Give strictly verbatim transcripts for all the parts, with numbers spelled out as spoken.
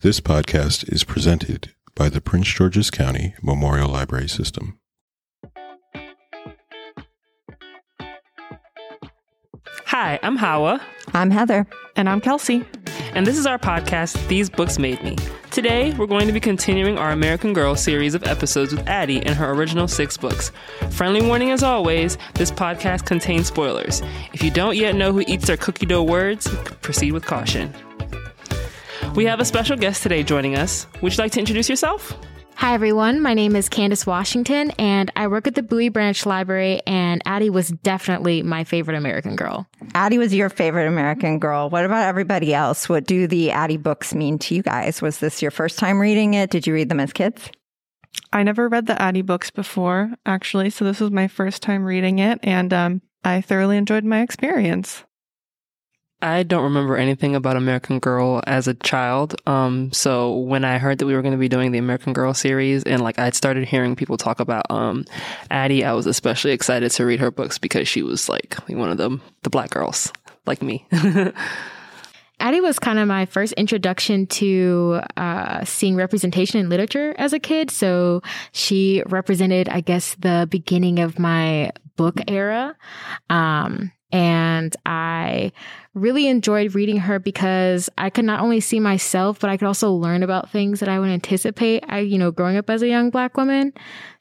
This podcast is presented by the Prince George's County Memorial Library System. Hi, I'm Hawa. I'm Heather. And I'm Kelsey. And this is our podcast, These Books Made Me. Today, we're going to be continuing our American Girl series of episodes with Addie and her original six books. Friendly warning as always, this podcast contains spoilers. If you don't yet know who eats their cookie dough words, proceed with caution. We have a special guest today joining us. Would you like to introduce yourself? Hi, everyone. My name is Candace Washington, and I work at the Bowie Branch Library, and Addie was definitely my favorite American Girl. Addie was your favorite American Girl. What about everybody else? What do the Addie books mean to you guys? Was this your first time reading it? Did you read them as kids? I never read the Addie books before, actually, so this was my first time reading it, and um, I thoroughly enjoyed my experience. I don't remember anything about American Girl as a child. Um, so when I heard that we were going to be doing the American Girl series and like I'd started hearing people talk about um, Addie, I was especially excited to read her books because she was like one of the, the black girls like me. Addie was kind of my first introduction to uh, seeing representation in literature as a kid. So she represented, I guess, the beginning of my book era. Um, and I really enjoyed reading her because I could not only see myself, but I could also learn about things that I would anticipate, I, you know, growing up as a young Black woman.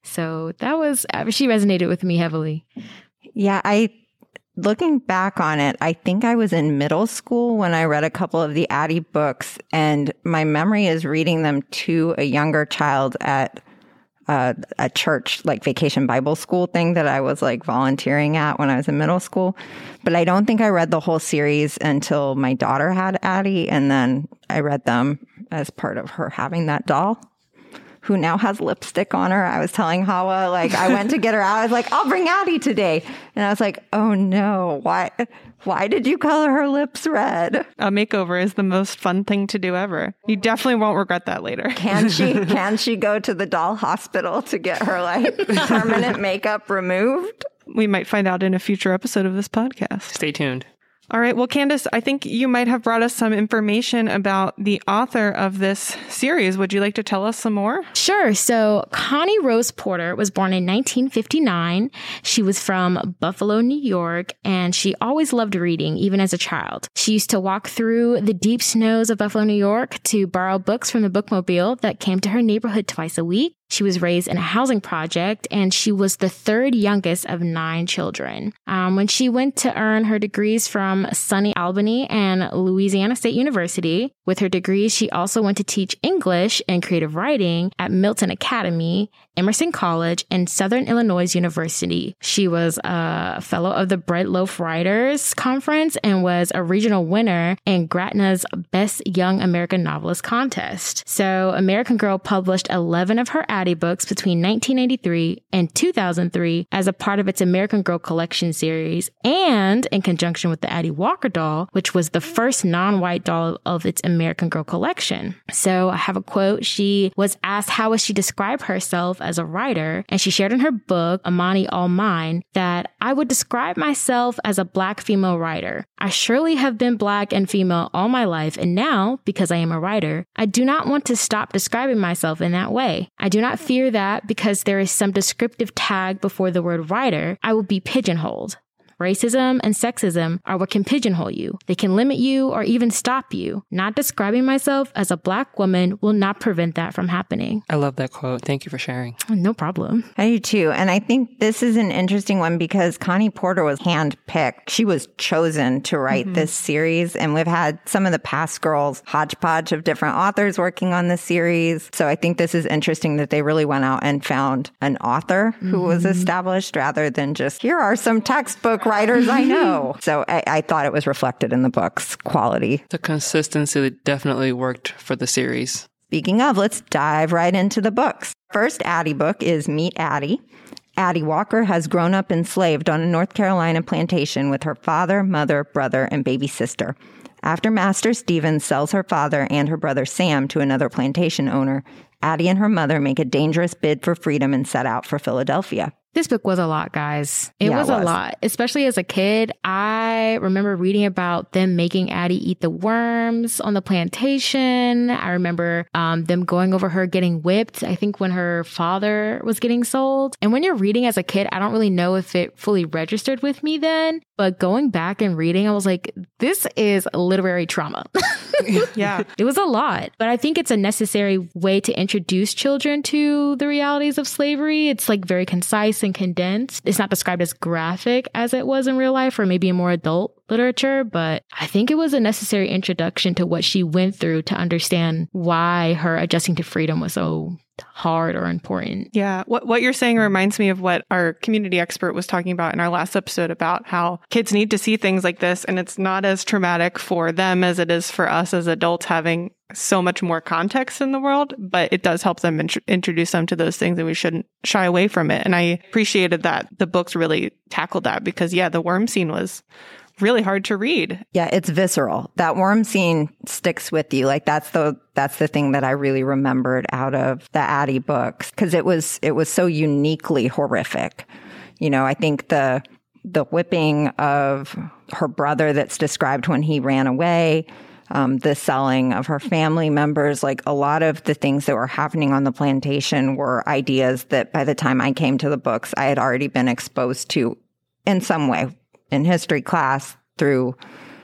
So that was, she resonated with me heavily. Yeah, I, looking back on it, I think I was in middle school when I read a couple of the Addie books, and my memory is reading them to a younger child at Uh, a church, like vacation Bible school thing that I was like volunteering at when I was in middle school. But I don't think I read the whole series until my daughter had Addie. And then I read them as part of her having that doll who now has lipstick on her. I was telling Hawa, like, I went to get her out. I was like, I'll bring Addie today. And I was like, oh no, why, why did you color her lips red? A makeover is the most fun thing to do ever. You definitely won't regret that later. Can she, can she go to the doll hospital to get her like permanent makeup removed? We might find out in a future episode of this podcast. Stay tuned. All right. Well, Candace, I think you might have brought us some information about the author of this series. Would you like to tell us some more? Sure. So Connie Rose Porter was born in nineteen fifty-nine. She was from Buffalo, New York, and she always loved reading, even as a child. She used to walk through the deep snows of Buffalo, New York to borrow books from the bookmobile that came to her neighborhood twice a week. She was raised in a housing project, and she was the third youngest of nine children. Um, when she went to earn her degrees from SUNY Albany and Louisiana State University, with her degrees, she also went to teach English and creative writing at Milton Academy, Emerson College, and Southern Illinois University. She was a fellow of the Bread Loaf Writers Conference and was a regional winner in Gratna's Best Young American Novelist contest. So American Girl published eleven of her Addie books between nineteen ninety-three and two thousand three as a part of its American Girl collection series, and in conjunction with the Addie Walker doll, which was the first non-white doll of its American Girl collection. So I have a quote. She was asked how would she describe herself as a writer, and she shared in her book, Amani All Mine, that I would describe myself as a Black female writer. I surely have been Black and female all my life, and now, because I am a writer, I do not want to stop describing myself in that way. I do not fear that because there is some descriptive tag before the word writer, I will be pigeonholed. Racism and sexism are what can pigeonhole you. They can limit you or even stop you. Not describing myself as a Black woman will not prevent that from happening. I love that quote. Thank you for sharing. No problem. I do too. And I think this is an interesting one because Connie Porter was handpicked. She was chosen to write mm-hmm. this series. And we've had some of the past girls, hodgepodge of different authors working on this series. So I think this is interesting that they really went out and found an author who mm-hmm. was established rather than just, here are some textbook writers I know. So I, I thought it was reflected in the book's quality. The consistency definitely worked for the series. Speaking of, let's dive right into the books. First Addie book is Meet Addie. Addie Walker has grown up enslaved on a North Carolina plantation with her father, mother, brother, and baby sister. After Master Stevens sells her father and her brother Sam to another plantation owner, Addie and her mother make a dangerous bid for freedom and set out for Philadelphia. This book was a lot, guys. It, Yeah, was, it was a lot, especially as a kid. I remember reading about them making Addie eat the worms on the plantation. I remember um, them going over her getting whipped, I think when her father was getting sold. And when you're reading as a kid, I don't really know if it fully registered with me then. But going back and reading, I was like, this is literary trauma. Yeah. It was a lot, but I think it's a necessary way to introduce children to the realities of slavery. It's like very concise and condensed. It's not described as graphic as it was in real life or maybe in more adult literature, but I think it was a necessary introduction to what she went through to understand why her adjusting to freedom was so hard or important. Yeah. What what you're saying reminds me of what our community expert was talking about in our last episode about how kids need to see things like this, and it's not as traumatic for them as it is for us as adults having so much more context in the world, but it does help them int- introduce them to those things, and we shouldn't shy away from it. And I appreciated that the books really tackled that because, yeah, the worm scene was really hard to read. Yeah, it's visceral. That worm scene sticks with you. Like that's the that's the thing that I really remembered out of the Addie books because it was it was so uniquely horrific. You know, I think the the whipping of her brother that's described when he ran away, um, the selling of her family members, like a lot of the things that were happening on the plantation were ideas that by the time I came to the books, I had already been exposed to in some way. In history class, through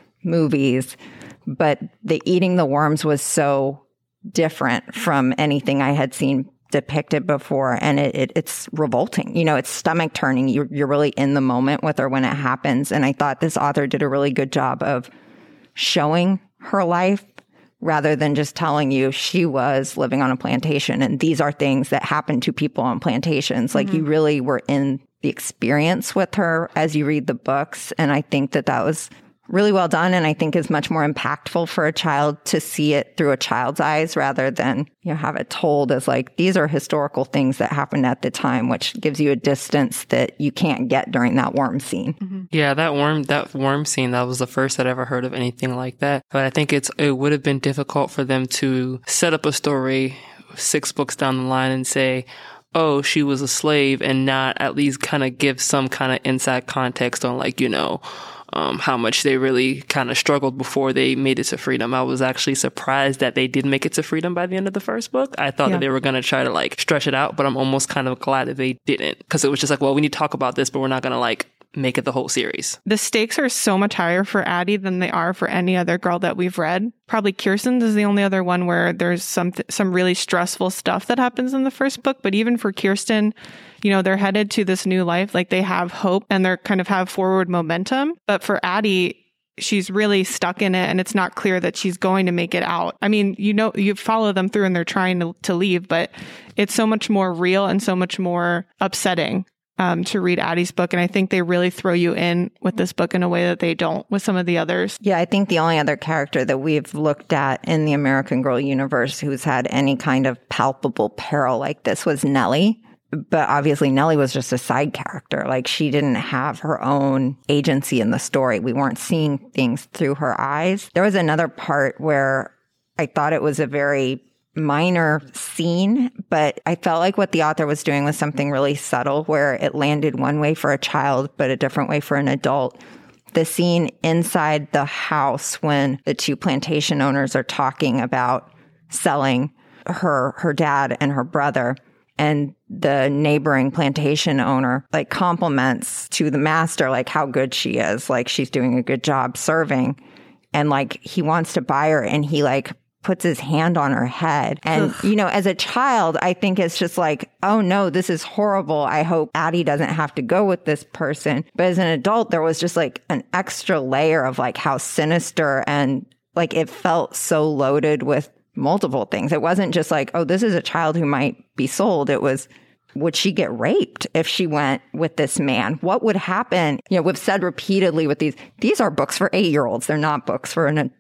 movies, but the eating the worms was so different from anything I had seen depicted before, and it, it it's revolting. You know, it's stomach turning. You're you're really in the moment with her when it happens, and I thought this author did a really good job of showing her life rather than just telling you she was living on a plantation and these are things that happen to people on plantations. Like mm-hmm. you really were in the experience with her as you read the books. And I think that that was really well done. And I think is much more impactful for a child to see it through a child's eyes rather than, you know, have it told as like, these are historical things that happened at the time, which gives you a distance that you can't get during that worm scene. Mm-hmm. Yeah, that worm, that worm scene, that was the first I'd ever heard of anything like that. But I think it's, it would have been difficult for them to set up a story six books down the line and say, oh, she was a slave, and not at least kind of give some kind of inside context on like, you know, um, how much they really kind of struggled before they made it to freedom. I was actually surprised that they did make it to freedom by the end of the first book. I thought yeah. that they were going to try to like stretch it out, but I'm almost kind of glad that they didn't, because it was just like, well, we need to talk about this, but we're not going to like make it the whole series. The stakes are so much higher for Addie than they are for any other girl that we've read. Probably Kirsten's is the only other one where there's some th- some really stressful stuff that happens in the first book. But even for Kirsten, you know, they're headed to this new life. Like they have hope and they're kind of have forward momentum. But for Addie, she's really stuck in it and it's not clear that she's going to make it out. I mean, you know, you follow them through and they're trying to, to leave, but it's so much more real and so much more upsetting. Um, to read Addie's book. And I think they really throw you in with this book in a way that they don't with some of the others. Yeah, I think the only other character that we've looked at in the American Girl universe who's had any kind of palpable peril like this was Nellie. But obviously Nellie was just a side character. Like she didn't have her own agency in the story. We weren't seeing things through her eyes. There was another part where I thought it was a very minor scene, but I felt like what the author was doing was something really subtle where it landed one way for a child, but a different way for an adult. The scene inside the house when the two plantation owners are talking about selling her, her dad and her brother, and the neighboring plantation owner like compliments to the master, like how good she is, like she's doing a good job serving. And like he wants to buy her and he like puts his hand on her head. And, Ugh. you know, as a child, I think it's just like, oh no, this is horrible. I hope Addie doesn't have to go with this person. But as an adult, there was just like an extra layer of like how sinister and like it felt so loaded with multiple things. It wasn't just like, oh, this is a child who might be sold. It was, would she get raped if she went with this man? What would happen? You know, we've said repeatedly with these, these are books for eight-year-olds. They're not books for an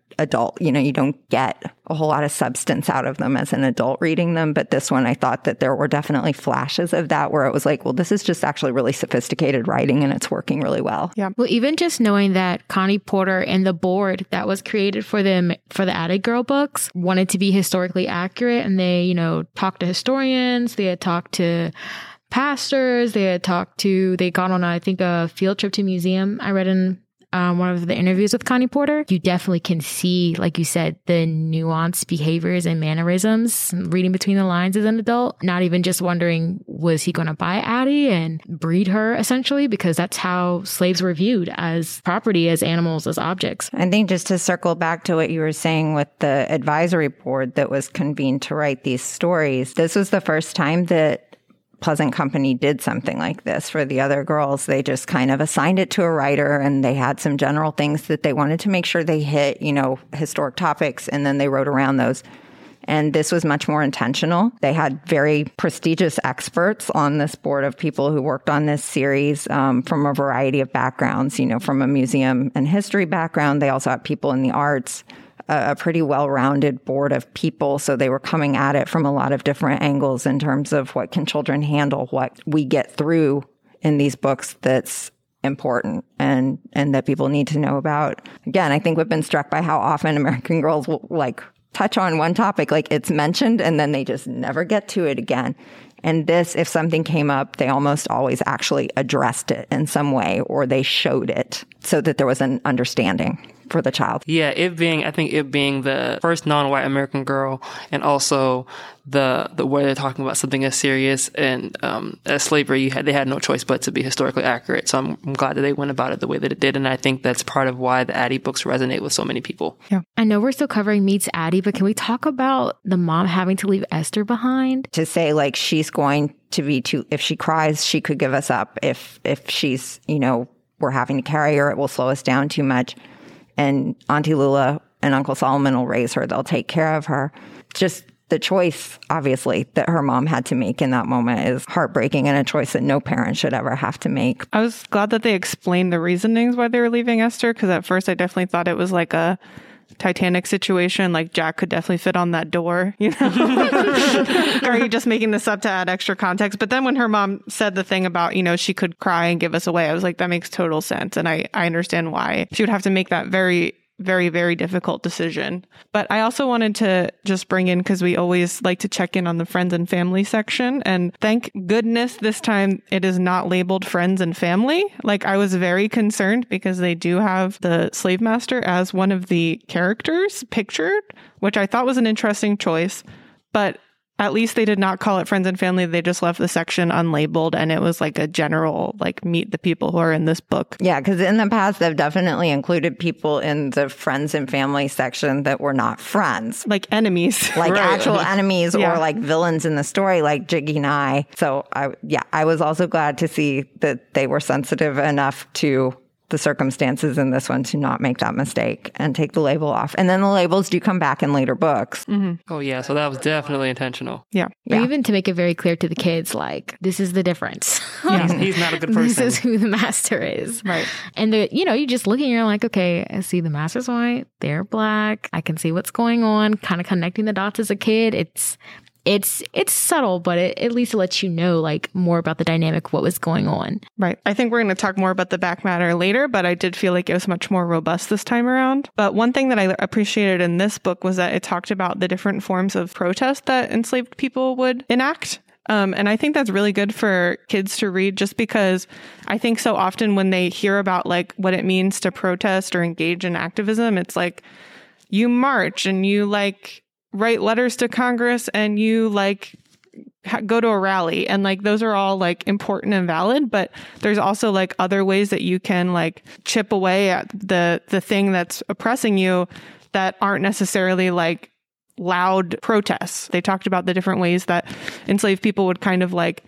adult. You know, you don't get a whole lot of substance out of them as an adult reading them. But this one, I thought that there were definitely flashes of that where it was like, well, this is just actually really sophisticated writing and it's working really well. Yeah. Well, even just knowing that Connie Porter and the board that was created for them for the Attic Girl books wanted to be historically accurate, and they, you know, talked to historians, they had talked to pastors, they had talked to, they got on, I think, a field trip to museum. I read in Um, one of the interviews with Connie Porter, you definitely can see, like you said, the nuanced behaviors and mannerisms reading between the lines as an adult, not even just wondering, was he going to buy Addie and breed her, essentially, because that's how slaves were viewed, as property, as animals, as objects. I think just to circle back to what you were saying with the advisory board that was convened to write these stories, this was the first time that Pleasant Company did something like this for the other girls. They just kind of assigned it to a writer, and they had some general things that they wanted to make sure they hit, you know, historic topics, and then they wrote around those. And this was much more intentional. They had very prestigious experts on this board of people who worked on this series um, from a variety of backgrounds, you know, from a museum and history background. They also had people in the arts, a pretty well-rounded board of people. So they were coming at it from a lot of different angles in terms of what can children handle, what we get through in these books that's important and, and that people need to know about. Again, I think we've been struck by how often American Girls will like touch on one topic, like it's mentioned, and then they just never get to it again. And this, if something came up, they almost always actually addressed it in some way, or they showed it so that there was an understanding for the child. Yeah, it being, I think it being the first non-white American girl, and also the the way they're talking about something as serious and um, as slavery, you had, they had no choice but to be historically accurate. So I'm, I'm glad that they went about it the way that it did, and I think that's part of why the Addie books resonate with so many people. Yeah, I know we're still covering Meets Addie, but can we talk about the mom having to leave Esther behind? To say like she's going to be too, if she cries, she could give us up. If if she's, you know, we're having to carry her, it will slow us down too much. And Auntie Lula and Uncle Solomon will raise her. They'll take care of her. Just the choice, obviously, that her mom had to make in that moment is heartbreaking, and a choice that no parent should ever have to make. I was glad that they explained the reasonings why they were leaving Esther, because at first I definitely thought it was like a Titanic situation, like Jack could definitely fit on that door, you know? Or are you just making this up to add extra context? But then when her mom said the thing about, you know, she could cry and give us away, I was like, that makes total sense. And I, I understand why she would have to make that very, very, very difficult decision. But I also wanted to just bring in, because we always like to check in on the friends and family section. And thank goodness this time it is not labeled friends and family. Like, I was very concerned because they do have the slave master as one of the characters pictured, which I thought was an interesting choice. But at least they did not call it friends and family. They just left the section unlabeled, and it was like a general, like, meet the people who are in this book. Yeah, because in the past, they've definitely included people in the friends and family section that were not friends. Like enemies. Like Right. actual enemies Yeah. or like villains in the story, like Jiggy Nye. So, I yeah, I was also glad to see that they were sensitive enough to the circumstances in this one to not make that mistake and take the label off. And then the labels do come back in later books. Mm-hmm. Oh, yeah. So that was definitely intentional. Yeah. Yeah. Or even to make it very clear to the kids, like, this is the difference. He's, he's not a good This person. is who the master is. Right. And the, you know, you just look and you're like, okay, I see the master's white, they're black. I can see what's going on, kind of connecting the dots as a kid. It's, it's, it's subtle, but it at least lets you know, like, more about the dynamic of what was going on. Right. I think we're going to talk more about the back matter later, but I did feel like it was much more robust this time around. But one thing that I appreciated in this book was that it talked about the different forms of protest that enslaved people would enact. Um, and I think that's really good for kids to read, just because I think so often when they hear about like what it means to protest or engage in activism, it's like you march and you like write letters to Congress and you like ha- go to a rally, and like those are all like important and valid, but there's also like other ways that you can like chip away at the the thing that's oppressing you that aren't necessarily like loud protests. They talked about the different ways that enslaved people would kind of like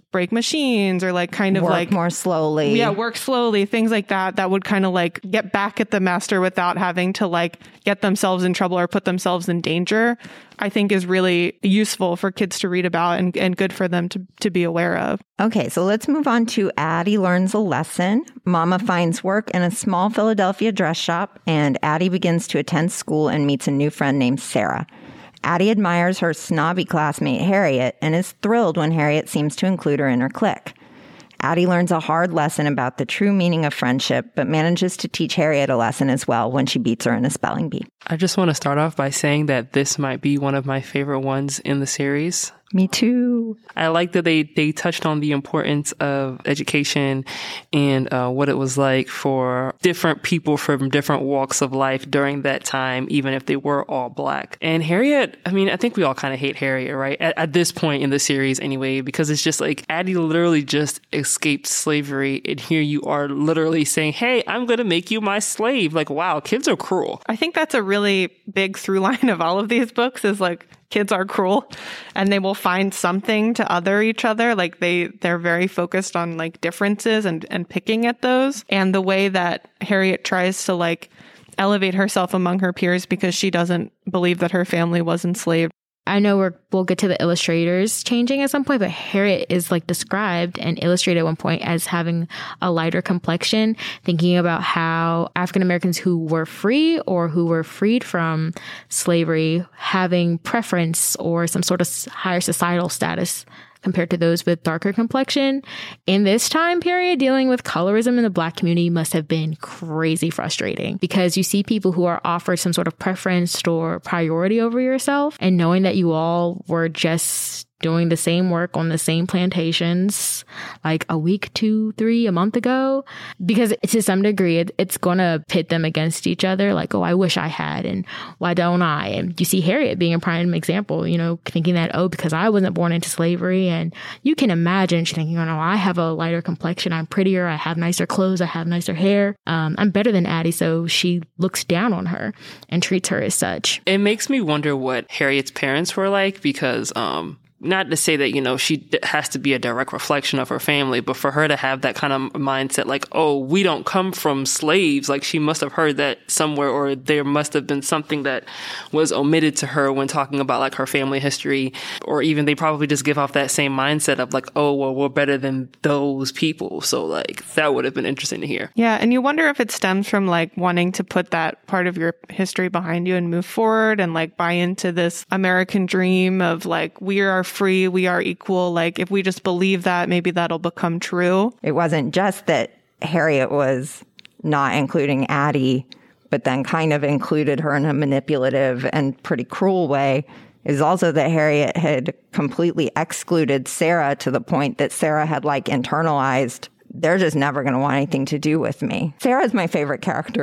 break machines or like kind of work like more slowly. Yeah, work slowly, things like that, that would kind of like get back at the master without having to like get themselves in trouble or put themselves in danger, I think is really useful for kids to read about and, and good for them to, to be aware of. Okay, so let's move on to Addie learns a lesson. Mama finds work in a small Philadelphia dress shop, and Addie begins to attend school and meets a new friend named Sarah. Addie admires her snobby classmate Harriet and is thrilled when Harriet seems to include her in her clique. Addie learns a hard lesson about the true meaning of friendship, but manages to teach Harriet a lesson as well when she beats her in a spelling bee. I just want to start off by saying that this might be one of my favorite ones in the series. Me too. I like that they, they touched on the importance of education and uh, what it was like for different people from different walks of life during that time, even if they were all Black. And Harriet, I mean, I think we all kind of hate Harriet, right? At, at this point in the series anyway, because it's just like Addie literally just escaped slavery. And here you are literally saying, hey, I'm going to make you my slave. Like, wow, kids are cruel. I think that's a really big through line of all of these books is like, kids are cruel and they will find something to other each other. Like they, they're very focused on like differences and, and picking at those. And the way that Harriet tries to like elevate herself among her peers because she doesn't believe that her family was enslaved. I know we're, we'll get to the illustrators changing at some point, but Harriet is like described and illustrated at one point as having a lighter complexion, thinking about how African Americans who were free or who were freed from slavery having preference or some sort of higher societal status compared to those with darker complexion. In this time period, dealing with colorism in the Black community must have been crazy frustrating because you see people who are offered some sort of preference or priority over yourself, and knowing that you all were just doing the same work on the same plantations like a week, two, three, a month ago, because to some degree it, it's going to pit them against each other. Like, oh, I wish I had, and why don't I? And you see Harriet being a prime example, you know, thinking that, oh, because I wasn't born into slavery. And you can imagine she's thinking, oh, no, I have a lighter complexion. I'm prettier. I have nicer clothes. I have nicer hair. Um, I'm better than Addie. So she looks down on her and treats her as such. It makes me wonder what Harriet's parents were like because, um, not to say that, you know, she has to be a direct reflection of her family, but for her to have that kind of mindset, like, oh, we don't come from slaves, like she must have heard that somewhere, or there must have been something that was omitted to her when talking about like her family history, or even they probably just give off that same mindset of like, oh, well, we're better than those people. So like that would have been interesting to hear. Yeah. And you wonder if it stems from like wanting to put that part of your history behind you and move forward and like buy into this American dream of like, we are free, we are equal. Like if we just believe that, maybe that'll become true. It wasn't just that Harriet was not including Addie, but then kind of included her in a manipulative and pretty cruel way. It was also that Harriet had completely excluded Sarah to the point that Sarah had like internalized, they're just never going to want anything to do with me. Sarah's my favorite character.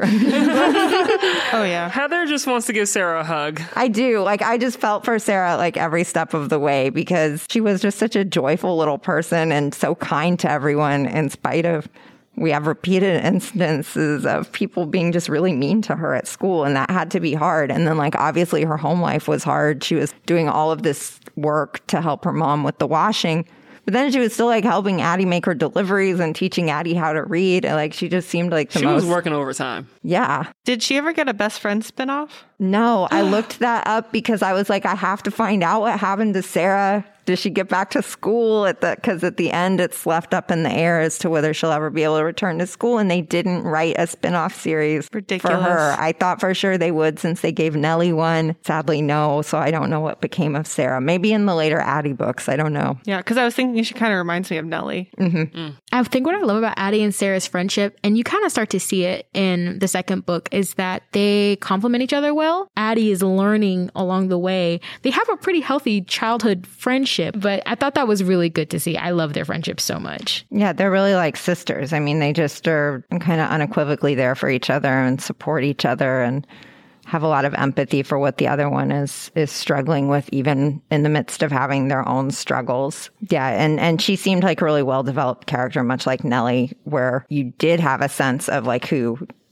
Oh, yeah. Heather just wants to give Sarah a hug. I do. Like, I just felt for Sarah, like, every step of the way because she was just such a joyful little person and so kind to everyone in spite of, we have repeated instances of people being just really mean to her at school, and that had to be hard. And then, like, obviously her home life was hard. She was doing all of this work to help her mom with the washing. But then she was still like helping Addie make her deliveries and teaching Addie how to read. And like, she just seemed like the she most... was working overtime. Yeah. Did she ever get a best friend spinoff? No, I looked that up because I was like, I have to find out what happened to Sarah. Does she get back to school at the, because at the end it's left up in the air as to whether she'll ever be able to return to school. And they didn't write a spinoff series Ridiculous. for her. I thought for sure they would since they gave Nellie one. Sadly, no. So I don't know what became of Sarah. Maybe in the later Addie books. I don't know. Yeah, because I was thinking she kind of reminds me of Nellie. Mm-hmm. Mm. I think what I love about Addie and Sarah's friendship, and you kind of start to see it in the second book, is that they complement each other well. Addie is learning along the way. They have a pretty healthy childhood friendship, but I thought that was really good to see. I love their friendship so much. Yeah, they're really like sisters. I mean, they just are kind of unequivocally there for each other and support each other and have a lot of empathy for what the other one is is struggling with, even in the midst of having their own struggles. Yeah, and, and she seemed like a really well-developed character, much like Nellie, where you did have a sense of like who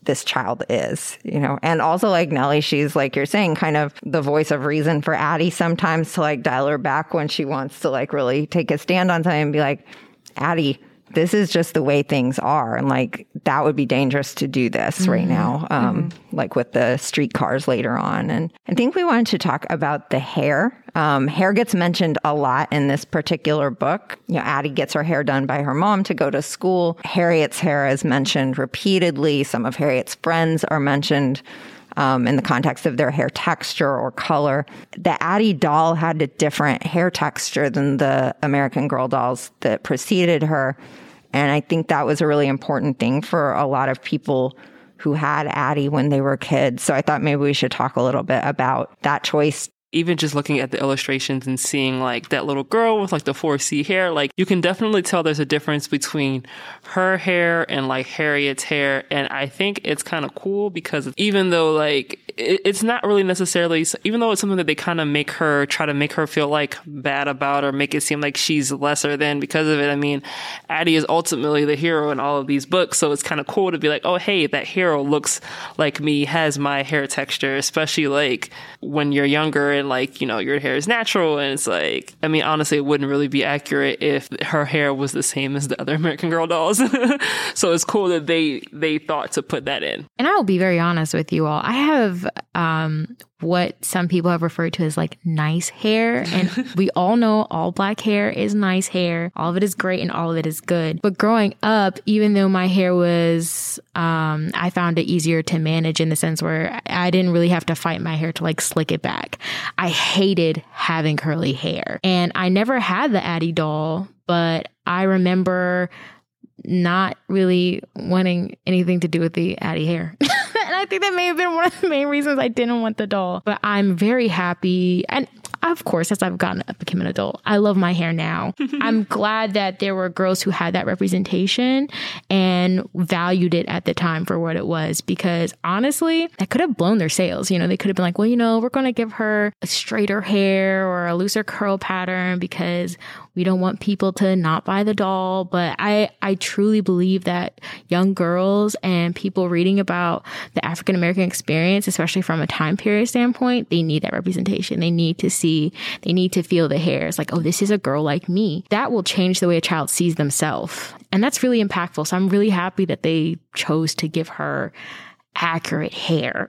this child is, you know. And also like Nellie, she's like you're saying, kind of the voice of reason for Addie sometimes to like dial her back when she wants to like really take a stand on something and be like, Addie, this is just the way things are. And like, that would be dangerous to do this mm-hmm. right now, um, mm-hmm. like with the streetcars later on. And I think we wanted to talk about the hair. Um, hair gets mentioned a lot in this particular book. You know, Addie gets her hair done by her mom to go to school. Harriet's hair is mentioned repeatedly. Some of Harriet's friends are mentioned Um, in the context of their hair texture or color. The Addie doll had a different hair texture than the American Girl dolls that preceded her. And I think that was a really important thing for a lot of people who had Addie when they were kids. So I thought maybe we should talk a little bit about that choice. Even just looking at the illustrations and seeing like that little girl with like the four C hair, like you can definitely tell there's a difference between her hair and like Harriet's hair. And I think it's kind of cool because even though like it, it's not really necessarily, even though it's something that they kind of make her, try to make her feel like bad about or make it seem like she's lesser than because of it. I mean, Addie is ultimately the hero in all of these books. So it's kind of cool to be like, oh, hey, that hero looks like me, has my hair texture, especially like when you're younger and like, you know, your hair is natural. And it's like, I mean, honestly, it wouldn't really be accurate if her hair was the same as the other American Girl dolls. So it's cool that they, they thought to put that in. And I will be very honest with you all. I have, um, what some people have referred to as like nice hair. And we all know all black hair is nice hair. All of it is great and all of it is good. But growing up, even though my hair was, um, I found it easier to manage in the sense where I didn't really have to fight my hair to like slick it back. I hated having curly hair. And I never had the Addie doll, but I remember not really wanting anything to do with the Addie hair. And I think that may have been one of the main reasons I didn't want the doll. But I'm very happy. And of course, as I've gotten become an adult, I love my hair now. I'm glad that there were girls who had that representation and valued it at the time for what it was. Because honestly, that could have blown their sails. You know, they could have been like, well, you know, we're going to give her a straighter hair or a looser curl pattern because we don't want people to not buy the doll. But I, I truly believe that young girls and people reading about the African American experience, especially from a time period standpoint, they need that representation. They need to see, they need to feel the hair. It's like, oh, this is a girl like me. That will change the way a child sees themselves. And that's really impactful. So I'm really happy that they chose to give her accurate hair.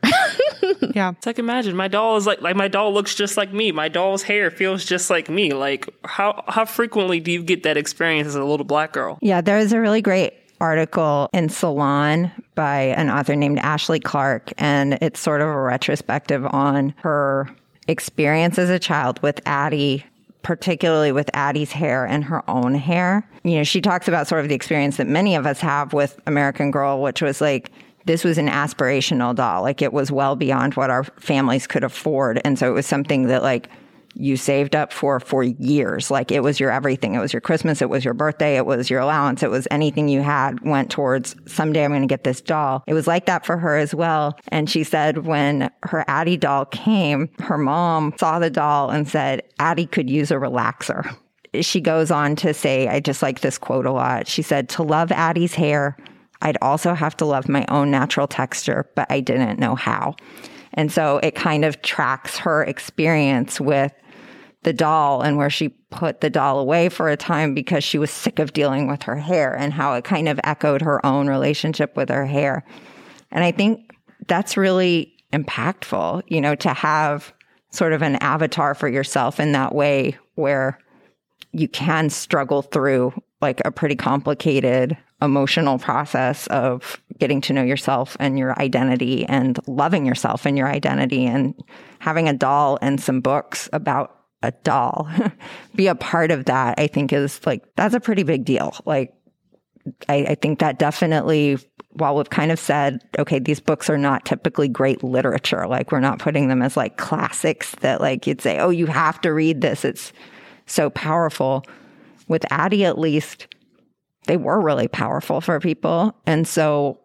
Yeah. It's like, imagine my doll is like, like my doll looks just like me. My doll's hair feels just like me. Like how, how frequently do you get that experience as a little black girl? Yeah, there's a really great article in Salon by an author named Ashley Clark. And it's sort of a retrospective on her experience as a child with Addie, particularly with Addie's hair and her own hair. You know, she talks about sort of the experience that many of us have with American Girl, which was like, this was an aspirational doll. Like it was well beyond what our families could afford. And so it was something that like you saved up for for years. Like it was your everything. It was your Christmas. It was your birthday. It was your allowance. It was anything you had went towards someday I'm going to get this doll. It was like that for her as well. And she said when her Addie doll came, her mom saw the doll and said, Addie could use a relaxer. She goes on to say, I just like this quote a lot. She said, to love Addie's hair, I'd also have to love my own natural texture, but I didn't know how. And so it kind of tracks her experience with the doll and where she put the doll away for a time because she was sick of dealing with her hair and how it kind of echoed her own relationship with her hair. And I think that's really impactful, you know, to have sort of an avatar for yourself in that way where you can struggle through like a pretty complicated emotional process of getting to know yourself and your identity and loving yourself and your identity, and having a doll and some books about a doll be a part of that, I think is like, that's a pretty big deal. Like, I, I think that definitely, while we've kind of said, okay, these books are not typically great literature, like we're not putting them as like classics that like you'd say, oh, you have to read this. It's so powerful. With Addie, at least, they were really powerful for people. And so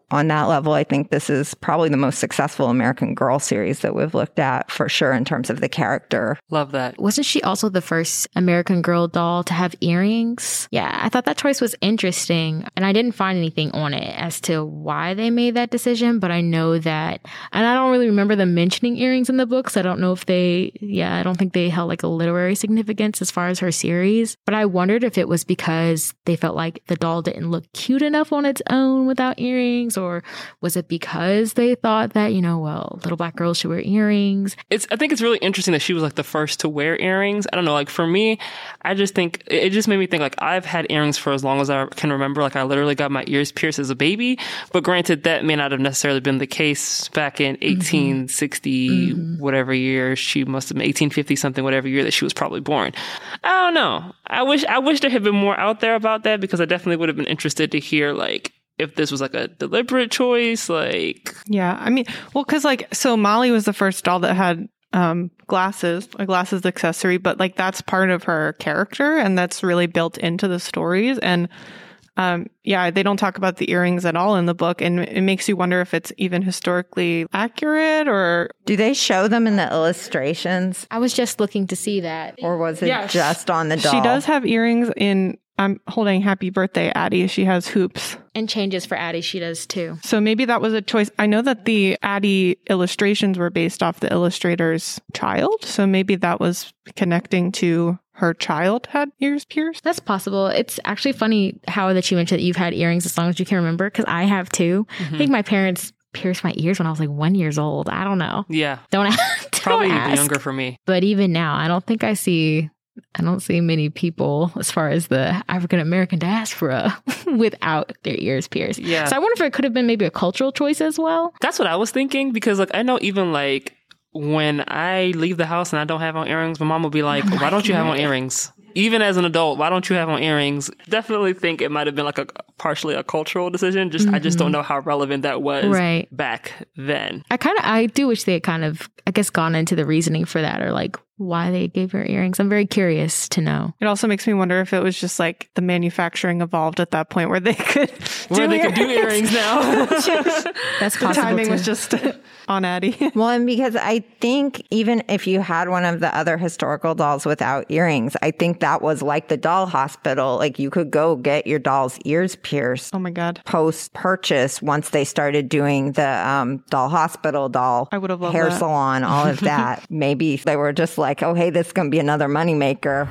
on that level, I think this is probably the most successful American Girl series that we've looked at for sure in terms of the character. Love that. Wasn't she also the first American Girl doll to have earrings? Yeah, I thought that choice was interesting. And I didn't find anything on it as to why they made that decision. But I know that, and I don't really remember them mentioning earrings in the books. I don't know if they, yeah, I don't think they held like a literary significance as far as her series. But I wondered if it was because they felt like the doll didn't look cute enough on its own without earrings, or was it because they thought that, you know, well, little black girls should wear earrings? It's, I think it's really interesting that she was like the first to wear earrings. I don't know, like for me, I just think, it just made me think like I've had earrings for as long as I can remember. Like I literally got my ears pierced as a baby, but granted that may not have necessarily been the case back in eighteen sixty, mm-hmm. whatever year she must have been, eighteen fifty something, whatever year that she was probably born. I don't know. I wish, I wish there had been more out there about that, because I definitely would have been interested to hear like, if this was like a deliberate choice, like... Yeah, I mean, well, because like, so Molly was the first doll that had um, glasses, a glasses accessory, but like that's part of her character and that's really built into the stories. And um, yeah, they don't talk about the earrings at all in the book. And it makes you wonder if it's even historically accurate, or... Do they show them in the illustrations? I was just looking to see that. Or was it Yeah, just on the doll? She does have earrings in... I'm holding Happy Birthday, Addie. She has hoops. And changes for Addie, she does too. So maybe that was a choice. I know that the Addie illustrations were based off the illustrator's child. So maybe that was connecting to her child had ears pierced. That's possible. It's actually funny how that you mentioned that you've had earrings as long as you can remember, because I have too. Mm-hmm. I think my parents pierced my ears when I was like one years old. I don't know. Yeah. Don't, don't Probably ask. even younger for me. But even now, I don't think I see... I don't see many people as far as the African American diaspora without their ears pierced. Yeah. So I wonder if it could have been maybe a cultural choice as well. That's what I was thinking, because like I know even like when I leave the house and I don't have on earrings, my mom will be like, Oh why don't you have on God. earrings? Even as an adult, why don't you have on earrings? Definitely think it might have been like a partially a cultural decision. Just mm-hmm. I just don't know how relevant that was right. back then. I kind of I do wish they had kind of I guess gone into the reasoning for that, or like why they gave her earrings. I'm very curious to know. It also makes me wonder if it was just like the manufacturing evolved at that point where they could where do they earrings. could do earrings now. That's the possible timing too. was just on Addie. Well, and because I think even if you had one of the other historical dolls without earrings, I think that was like the doll hospital. Like you could go get your doll's ears pierced. Oh my God. Post purchase, once they started doing the um, doll hospital, doll I would have loved hair that. salon, all of that. Maybe they were just like, oh, hey, this is going to be another moneymaker.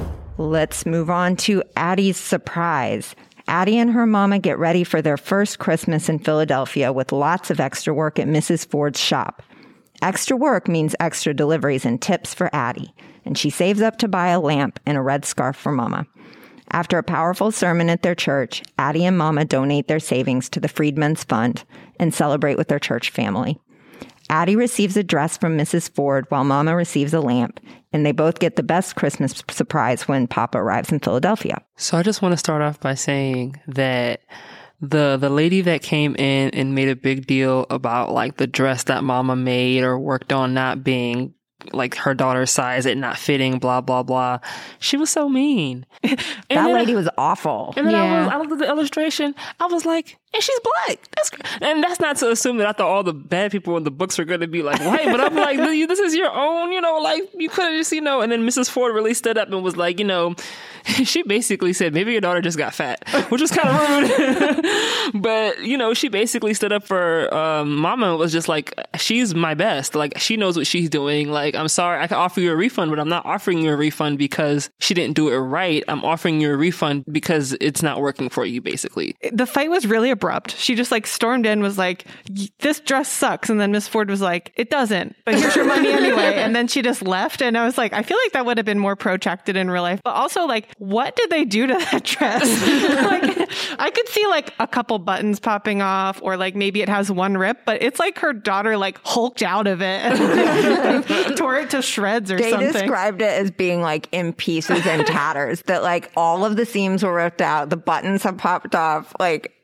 Let's move on to Addie's surprise. Addie and her mama get ready for their first Christmas in Philadelphia with lots of extra work at Missus Ford's shop. Extra work means extra deliveries and tips for Addie, and she saves up to buy a lamp and a red scarf for Mama. After a powerful sermon at their church, Addie and Mama donate their savings to the Freedmen's Fund and celebrate with their church family. Addie receives a dress from Missus Ford while Mama receives a lamp, and they both get the best Christmas surprise when Papa arrives in Philadelphia. So I just want to start off by saying that the the lady that came in and made a big deal about like the dress that Mama made or worked on not being like her daughter's size, it not fitting, blah, blah, blah. She was so mean. That lady I, was awful. And then yeah. I, was, I looked at the illustration. I was like, and she's black. That's And that's not to assume that I thought all the bad people in the books are going to be like white, but I'm like, this is your own, you know, like you could have just, you know, and then Missus Ford really stood up and was like, you know, she basically said, maybe your daughter just got fat, which was kind of rude. But, you know, she basically stood up for um, Mama and was just like, she's my best. Like, she knows what she's doing. Like, I'm sorry, I can offer you a refund, but I'm not offering you a refund because she didn't do it right. I'm offering you a refund because it's not working for you, basically. The fight was really abrupt. She just like stormed in, was like, this dress sucks. And then Miss Ford was like, it doesn't, but here's your money anyway. And then she just left. And I was like, I feel like that would have been more protracted in real life. But also like, what did they do to that dress? Like, I could see like a couple buttons popping off, or like maybe it has one rip, but it's like her daughter like hulked out of it and like, tore it to shreds or they something. They described it as being like in pieces and tatters, that like all of the seams were ripped out, the buttons have popped off. Like,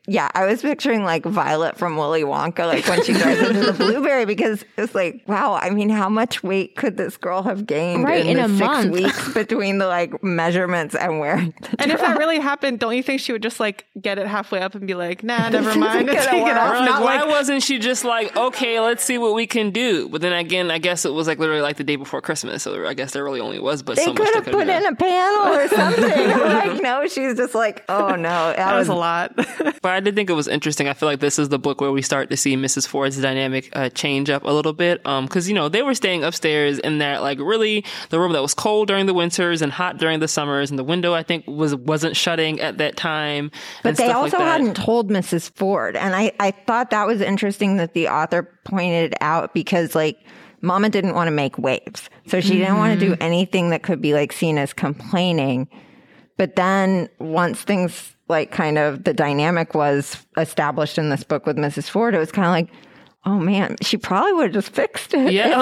yeah, I was picturing like Violet from Willy Wonka, like when she goes into the blueberry, because it's like, wow, I mean, how much weight could this girl have gained right, in, in the a six month. weeks between the like measurements and wearing the And if dress? that really happened, don't you think she would just like get it halfway up and be like, nah, never mind, and Gonna take it work. off? Like, Not why like, wasn't she just like, okay, let's see what we can do? But then again, I guess it was like literally like the day before Christmas, so I guess there really only was but They so much could they have could've put done. in a panel or something. Like, no, she's just like, oh no, that, that was was a lot. But I did think it was interesting. I feel like this is the book where we start to see Missus Ford's dynamic uh, change up a little bit. Um, cause you know, they were staying upstairs in that like really the room that was cold during the winters and hot during the summers. And the window, I think was, wasn't shutting at that time. But and they stuff also like that. hadn't told Missus Ford. And I, I thought that was interesting that the author pointed out, because like Mama didn't want to make waves. So she didn't want to do anything that could be like seen as complaining. But then once things like kind of the dynamic was established in this book with Missus Ford, it was kind of like, oh man, she probably would have just fixed it. Yeah.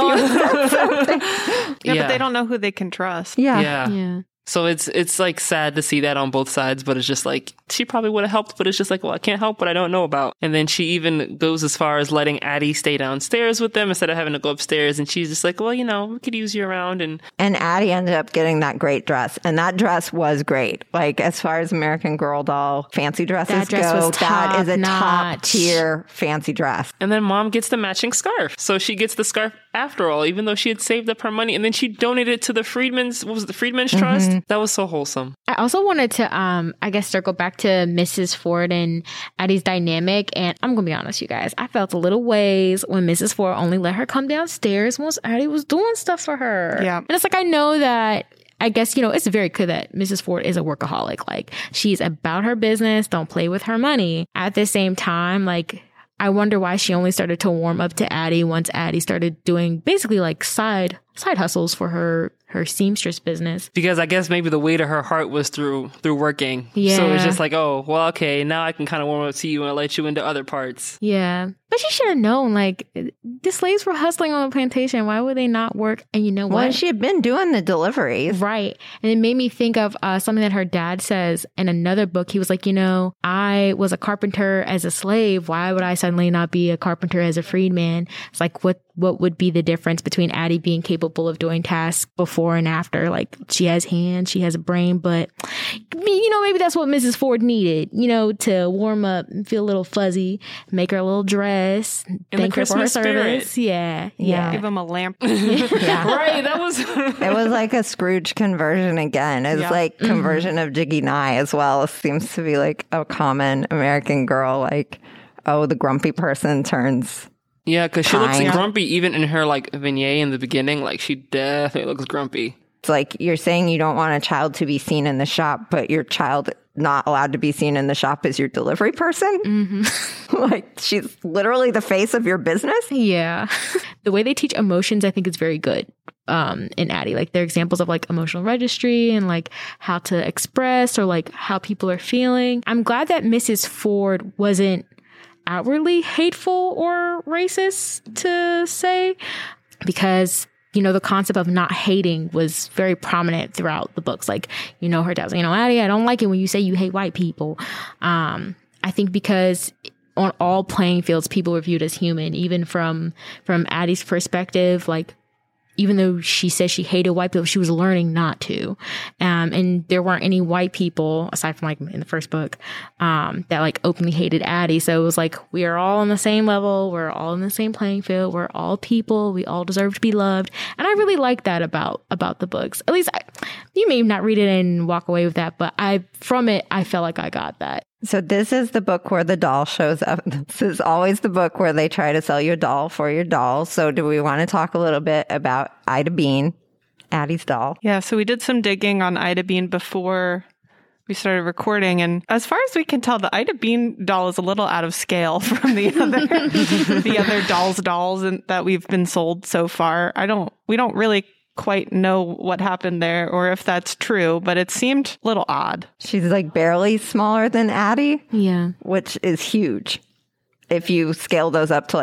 yeah, Yeah. but they don't know who they can trust. Yeah. Yeah. Yeah. So it's it's like sad to see that on both sides, but it's just like she probably would have helped, but it's just like, well, I can't help what I don't know about. And then she even goes as far as letting Addie stay downstairs with them instead of having to go upstairs. And she's just like, well, you know, we could use you around. And And Addie ended up getting that great dress. And that dress was great. Like, as far as American Girl doll fancy dresses That dress go, was that is a top top-notch. tier fancy dress. and then Mom gets the matching scarf, so she gets the scarf after all, even though she had saved up her money. And then she donated it to the Freedmen's. What was it, the Freedmen's Trust? That was so wholesome. I also wanted to, um, I guess, circle back to Missus Ford and Addie's dynamic. And I'm going to be honest, you guys, I felt a little ways when Missus Ford only let her come downstairs once Addie was doing stuff for her. Yeah. And it's like, I know that, I guess, you know, it's very clear that Missus Ford is a workaholic. Like, she's about her business, don't play with her money. At the same time, like, I wonder why she only started to warm up to Addie once Addie started doing basically like side side hustles for her her seamstress business. Because I guess maybe the weight of her heart was through through working. Yeah. So it's just like, oh, well, okay, now I can kind of warm up to you and let you into other parts. Yeah. But she should have known, like, the slaves were hustling on the plantation. Why would they not work? And you know what? Well, she had been doing the deliveries. Right. And it made me think of uh, something that her dad says in another book. He was like, you know, I was a carpenter as a slave. Why would I suddenly not be a carpenter as a freedman? It's like, what what would be the difference between Addie being capable of doing tasks before and after? Like, she has hands, she has a brain, but, you know, maybe that's what Missus Ford needed, you know, to warm up and feel a little fuzzy, make her a little dress, In the thank her for her Christmas spirit. service. Yeah. Yeah. Give them a lamp. Yeah. Right, that was... It was like a Scrooge conversion again. It's Yeah. like conversion of Jiggy Nye as well. It seems to be like a common American Girl, like, oh, the grumpy person turns. Yeah, because she looks Kind. grumpy even in her like vignette in the beginning. Like she definitely looks grumpy. It's like you're saying you don't want a child to be seen in the shop, but your child not allowed to be seen in the shop is your delivery person. Mm-hmm. Like, she's literally the face of your business. Yeah. The way they teach emotions, I think, is very good um, in Addie. Like, they're examples of like emotional registry and like how to express or like how people are feeling. I'm glad that Missus Ford wasn't outwardly hateful or racist to say, because, you know, the concept of not hating was very prominent throughout the books. Like, you know, her dad was like, you know, Addie, I don't like it when you say you hate white people. Um, I think because on all playing fields, people were viewed as human, even from, from Addie's perspective, like, even though she says she hated white people, she was learning not to. Um, and there weren't any white people, aside from like in the first book, um, that like openly hated Addie. So it was like, we are all on the same level. We're all in the same playing field. We're all people. We all deserve to be loved. And I really like that about, about the books. At least I, you may not read it and walk away with that, but I, from it, I felt like I got that. So this is the book where the doll shows up. This is always the book where they try to sell you a doll for your doll. So do we want to talk a little bit about Ida Bean, Addie's doll? Yeah, so we did some digging on Ida Bean before we started recording, and as far as we can tell, the Ida Bean doll is a little out of scale from the other the other dolls dolls in, that we've been sold so far. I don't we don't really quite know what happened there or if that's true, but it seemed a little odd. She's like barely smaller than Addie, Yeah. which is huge if you scale those up to like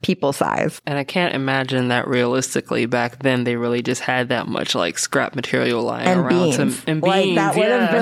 people size. And I can't imagine that realistically back then they really just had that much like scrap material lying and around. Beans. To, and like, beans. That would yeah.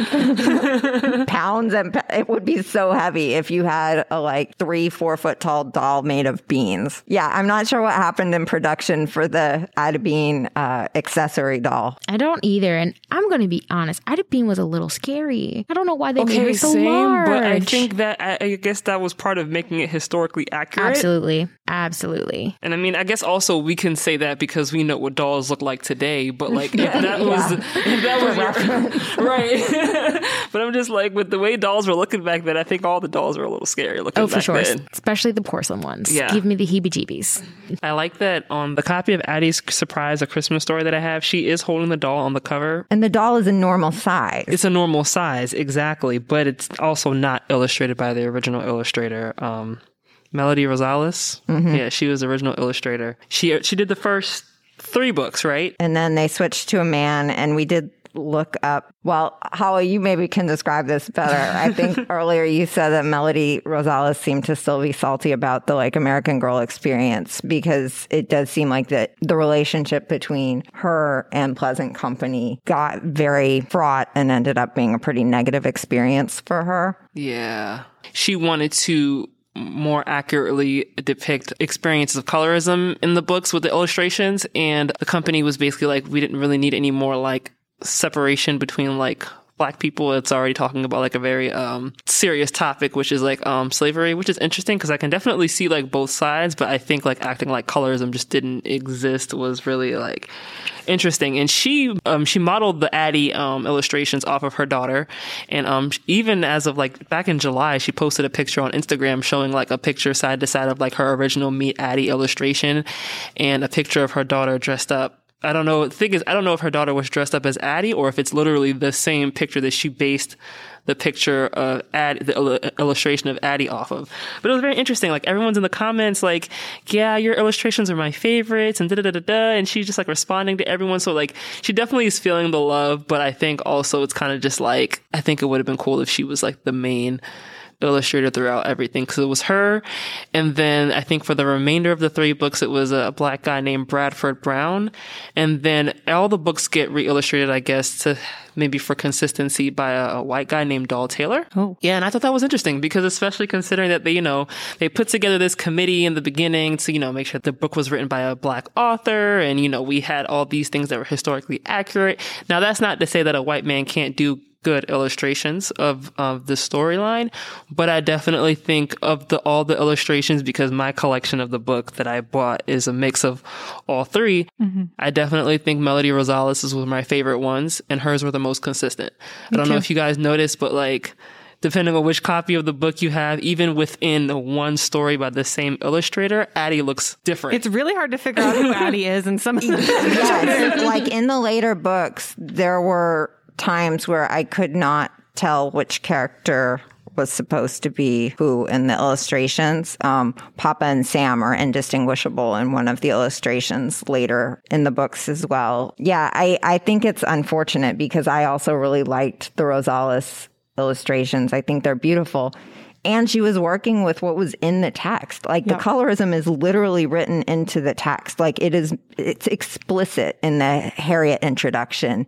have been like pounds and it would be so heavy if you had a like three, four foot tall doll made of beans. Yeah, I'm not sure what happened in production for the Ada Bean uh, accessory doll. I don't either. And I'm going to be honest, Ada Bean was a little scary. I don't know why they okay, made her so same, large. But I think that, I, I guess that was part of making it historically accurate. Absolutely. Absolutely. And I mean, I guess also we can say that because we know what dolls look like today, but like if that was, if that was right. But I'm just like, with the way dolls were looking back then, I think all the dolls were a little scary looking oh, back for sure. then. Especially the porcelain ones. Yeah. Give me the heebie-jeebies. I like that on the copy of Addie's Surprise, A Christmas Story that I have, she is holding the doll on the cover. And the doll is a normal size. It's a normal size, exactly, but it's also not illustrated by the original illustrator, um, Melody Rosales. Mm-hmm. Yeah, she was the original illustrator. She she did the first three books, right? And then they switched to a man, and we did look up. Well, Holly, you maybe can describe this better. I think earlier you said that Melody Rosales seemed to still be salty about the like American Girl experience, because it does seem like that the relationship between her and Pleasant Company got very fraught and ended up being a pretty negative experience for her. Yeah. She wanted to more accurately depict experiences of colorism in the books with the illustrations, and the company was basically like, we didn't really need any more like separation between like Black people. It's already talking about like a very um serious topic, which is like um slavery, which is interesting because I can definitely see like both sides, but I think like acting like colorism just didn't exist was really like interesting. And she um she modeled the Addie um illustrations off of her daughter, and um even as of like back in July, she posted a picture on Instagram showing like a picture side to side of like her original Meet Addie illustration and a picture of her daughter dressed up. I don't know. The thing is, I don't know if her daughter was dressed up as Addie or if it's literally the same picture that she based the picture of Addie, the il- illustration of Addie off of. But it was very interesting. Like everyone's in the comments like, yeah, your illustrations are my favorites and da da da da da. And she's just like responding to everyone. So like she definitely is feeling the love. But I think also it's kind of just like, I think it would have been cool if she was like the main illustrator throughout everything, because it was her. And then I think for the remainder of the three books, it was a black guy named Bradford Brown. And then all the books get re-illustrated, I guess, to maybe for consistency by a, a white guy named Doll Taylor. Oh. Yeah, and I thought that was interesting because especially considering that they, you know, they put together this committee in the beginning to, you know, make sure the book was written by a Black author. And, you know, we had all these things that were historically accurate. Now, that's not to say that a white man can't do good illustrations of, of the storyline, but I definitely think of the all the illustrations, because my collection of the book that I bought is a mix of all three. Mm-hmm. I definitely think Melody Rosales was my favorite ones, and hers were the most consistent. Me I don't too. know if you guys noticed, but like, depending on which copy of the book you have, even within the one story by the same illustrator, Addie looks different. It's really hard to figure out who Addie is in some of the Yes, like in the later books, there were times where I could not tell which character was supposed to be who in the illustrations. Um, Papa and Sam are indistinguishable in one of the illustrations later in the books as well. Yeah, I, I think it's unfortunate because I also really liked the Rosales illustrations. I think they're beautiful. And she was working with what was in the text. Like yep. the colorism is literally written into the text. Like it is, it's explicit in the Harriet introduction.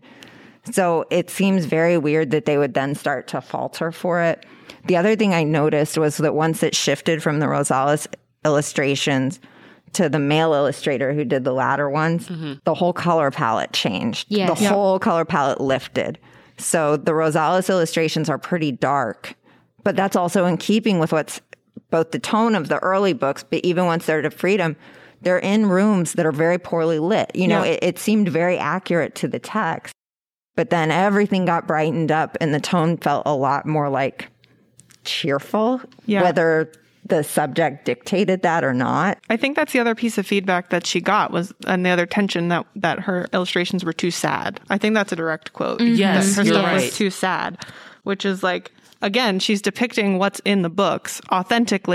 So it seems very weird that they would then start to falter for it. The other thing I noticed was that once it shifted from the Rosales illustrations to the male illustrator who did the latter ones, mm-hmm. the whole color palette changed. Yeah. The yep. whole color palette lifted. So the Rosales illustrations are pretty dark, but that's also in keeping with what's both the tone of the early books, but even once they're to Freedom, they're in rooms that are very poorly lit. You know, yeah. it, it seemed very accurate to the text. But then everything got brightened up and the tone felt a lot more like cheerful, yeah. whether the subject dictated that or not. I think that's the other piece of feedback that she got was, and the other tension, that, that her illustrations were too sad. I think that's a direct quote. Mm-hmm. Yes, that her you're stuff right. was too sad, which is like, again, she's depicting what's in the books authentically,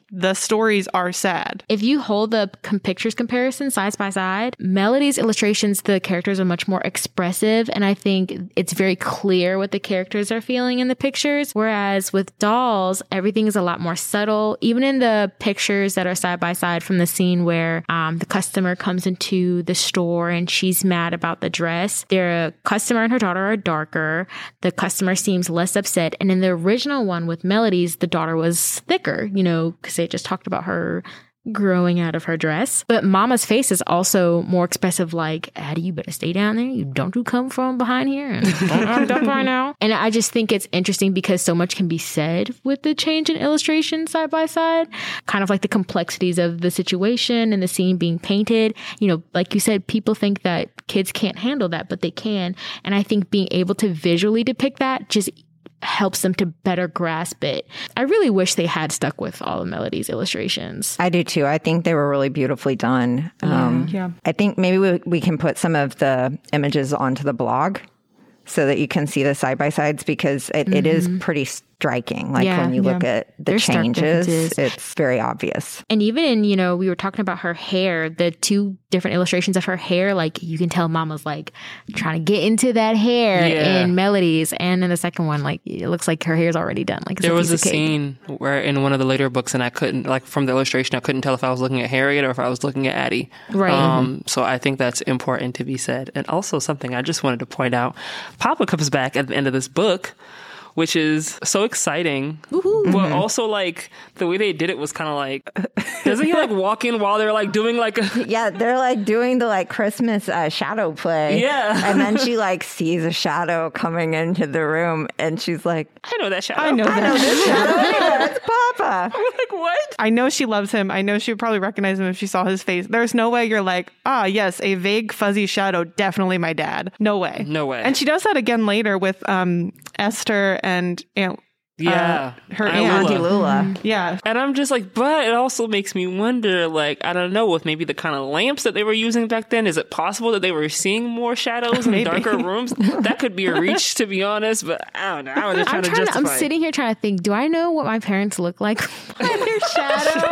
the stories are sad. If you hold the com- pictures comparison side by side, Melody's illustrations, the characters are much more expressive. And I think it's very clear what the characters are feeling in the pictures. Whereas with Dolls, everything is a lot more subtle. Even in the pictures that are side by side from the scene where um, the customer comes into the store and she's mad about the dress, their customer and her daughter are darker. The customer seems less upset. And in the original one with Melody's, the daughter was thicker, you know, because they just talked about her growing out of her dress. But Mama's face is also more expressive, like, Addie, you better stay down there. You don't you come from behind here and don't act up right now. And I just think it's interesting because so much can be said with the change in illustration side by side, kind of like the complexities of the situation and the scene being painted. You know, like you said, people think that kids can't handle that, but they can. And I think being able to visually depict that just helps them to better grasp it. I really wish they had stuck with all of Melody's illustrations. I do too. I think they were really beautifully done. Yeah. Um, Yeah. I think maybe we, we can put some of the images onto the blog so that you can see the side-by-sides because it, mm-hmm. it is pretty striking. Like Yeah, when you look yeah. at the There's stark changes, differences. it's very obvious. And even in, you know, we were talking about her hair, the two different illustrations of her hair, like you can tell Mama's like trying to get into that hair Yeah. in Melody's. And in the second one, like it looks like her hair's already done. Like it's There a was piece a of cake. scene where in one of the later books, and I couldn't, like from the illustration, I couldn't tell if I was looking at Harriet or if I was looking at Addie. Right. Um, so I think that's important to be said. And also something I just wanted to point out, Papa comes back at the end of this book, which is so exciting. Woohoo. But also, like, the way they did it was kind of like, doesn't he, like, walk in while they're, like, doing, like, a... Yeah, they're like doing the like Christmas uh, shadow play. Yeah. And then she like sees a shadow coming into the room and she's like, I know that shadow. I know I know that. this shadow. Yeah, it's Papa. I'm like, what? I know she loves him. I know she would probably recognize him if she saw his face. There's no way you're like, ah, yes, a vague, fuzzy shadow, definitely my dad. No way. No way. And she does that again later with um, Esther and Aunt. Yeah. Uh, her Aunt aunt. Auntie Lula. Yeah. And I'm just like, but it also makes me wonder, like, I don't know, with maybe the kind of lamps that they were using back then, is it possible that they were seeing more shadows in Maybe. darker rooms? That could be a reach, to be honest, but I don't know. I was just trying I'm to trying to, justify I'm it. sitting here trying to think, do I know what my parents look like by their shadow?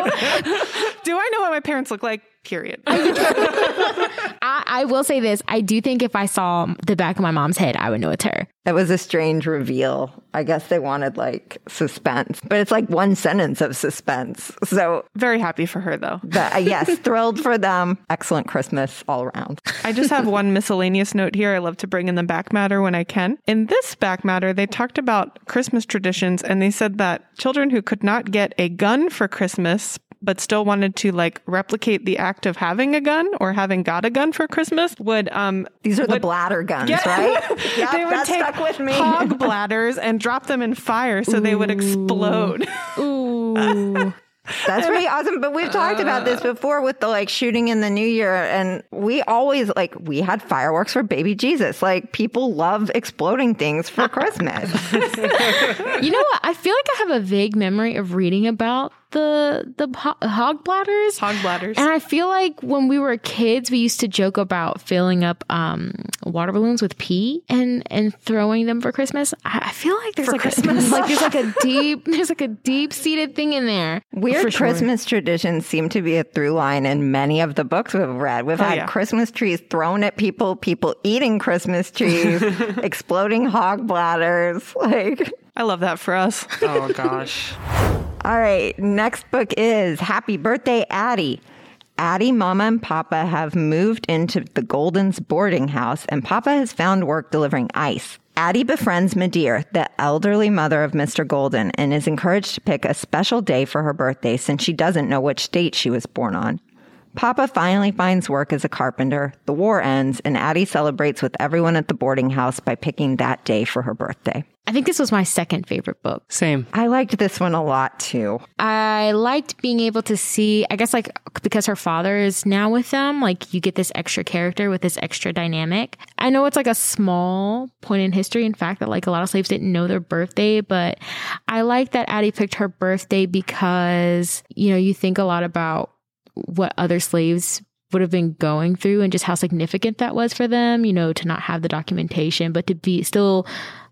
Do I know what my parents look like? Period. I, I will say this. I do think if I saw the back of my mom's head, I would know it's her. It was a strange reveal. I guess they wanted like suspense, but it's like one sentence of suspense. So, Very happy for her, though. but, uh, yes, thrilled for them. Excellent Christmas all around. I just have one miscellaneous note here. I love to bring in the back matter when I can. In this back matter, they talked about Christmas traditions, and they said that children who could not get a gun for Christmas but still wanted to like replicate the act of having a gun or having got a gun for Christmas would um These are the would- bladder guns, Yeah. right? Yeah, they would that take stuck with me. hog bladders and drop them in fire so they would explode. Ooh. That's pretty awesome. But we've talked about this before with the like shooting in the new year. And we always like, we had fireworks for baby Jesus. Like people love exploding things for Christmas. You know what? I feel like I have a vague memory of reading about the the ho- hog bladders. Hog bladders. And I feel like when we were kids, we used to joke about filling up um, water balloons with pee and and throwing them for Christmas. I, I feel like there's For like Christmas? A, like there's like a deep there's like a deep seated thing in there. Weird For sure. Christmas traditions seem to be a through line in many of the books we've read. We've Oh, had yeah. Christmas trees thrown at people, people eating Christmas trees, exploding hog bladders. Like, I love that for us. Oh, gosh. all right, next book is Happy Birthday, Addie. Addie, Mama, and Papa have moved into the Goldens boarding house, and Papa has found work delivering ice. Addie befriends Madeir, the elderly mother of Mister Golden, and is encouraged to pick a special day for her birthday since she doesn't know which date she was born on. Papa finally finds work as a carpenter, the war ends, and Addie celebrates with everyone at the boarding house by picking that day for her birthday. I think this was my second favorite book. Same. I liked this one a lot, too. I liked being able to see, I guess, like, because her father is now with them, like, you get this extra character with this extra dynamic. I know it's like a small point in history, in fact, that like a lot of slaves didn't know their birthday, but I like that Addie picked her birthday because, you know, you think a lot about what other slaves would have been going through and just how significant that was for them, you know, to not have the documentation, but to be still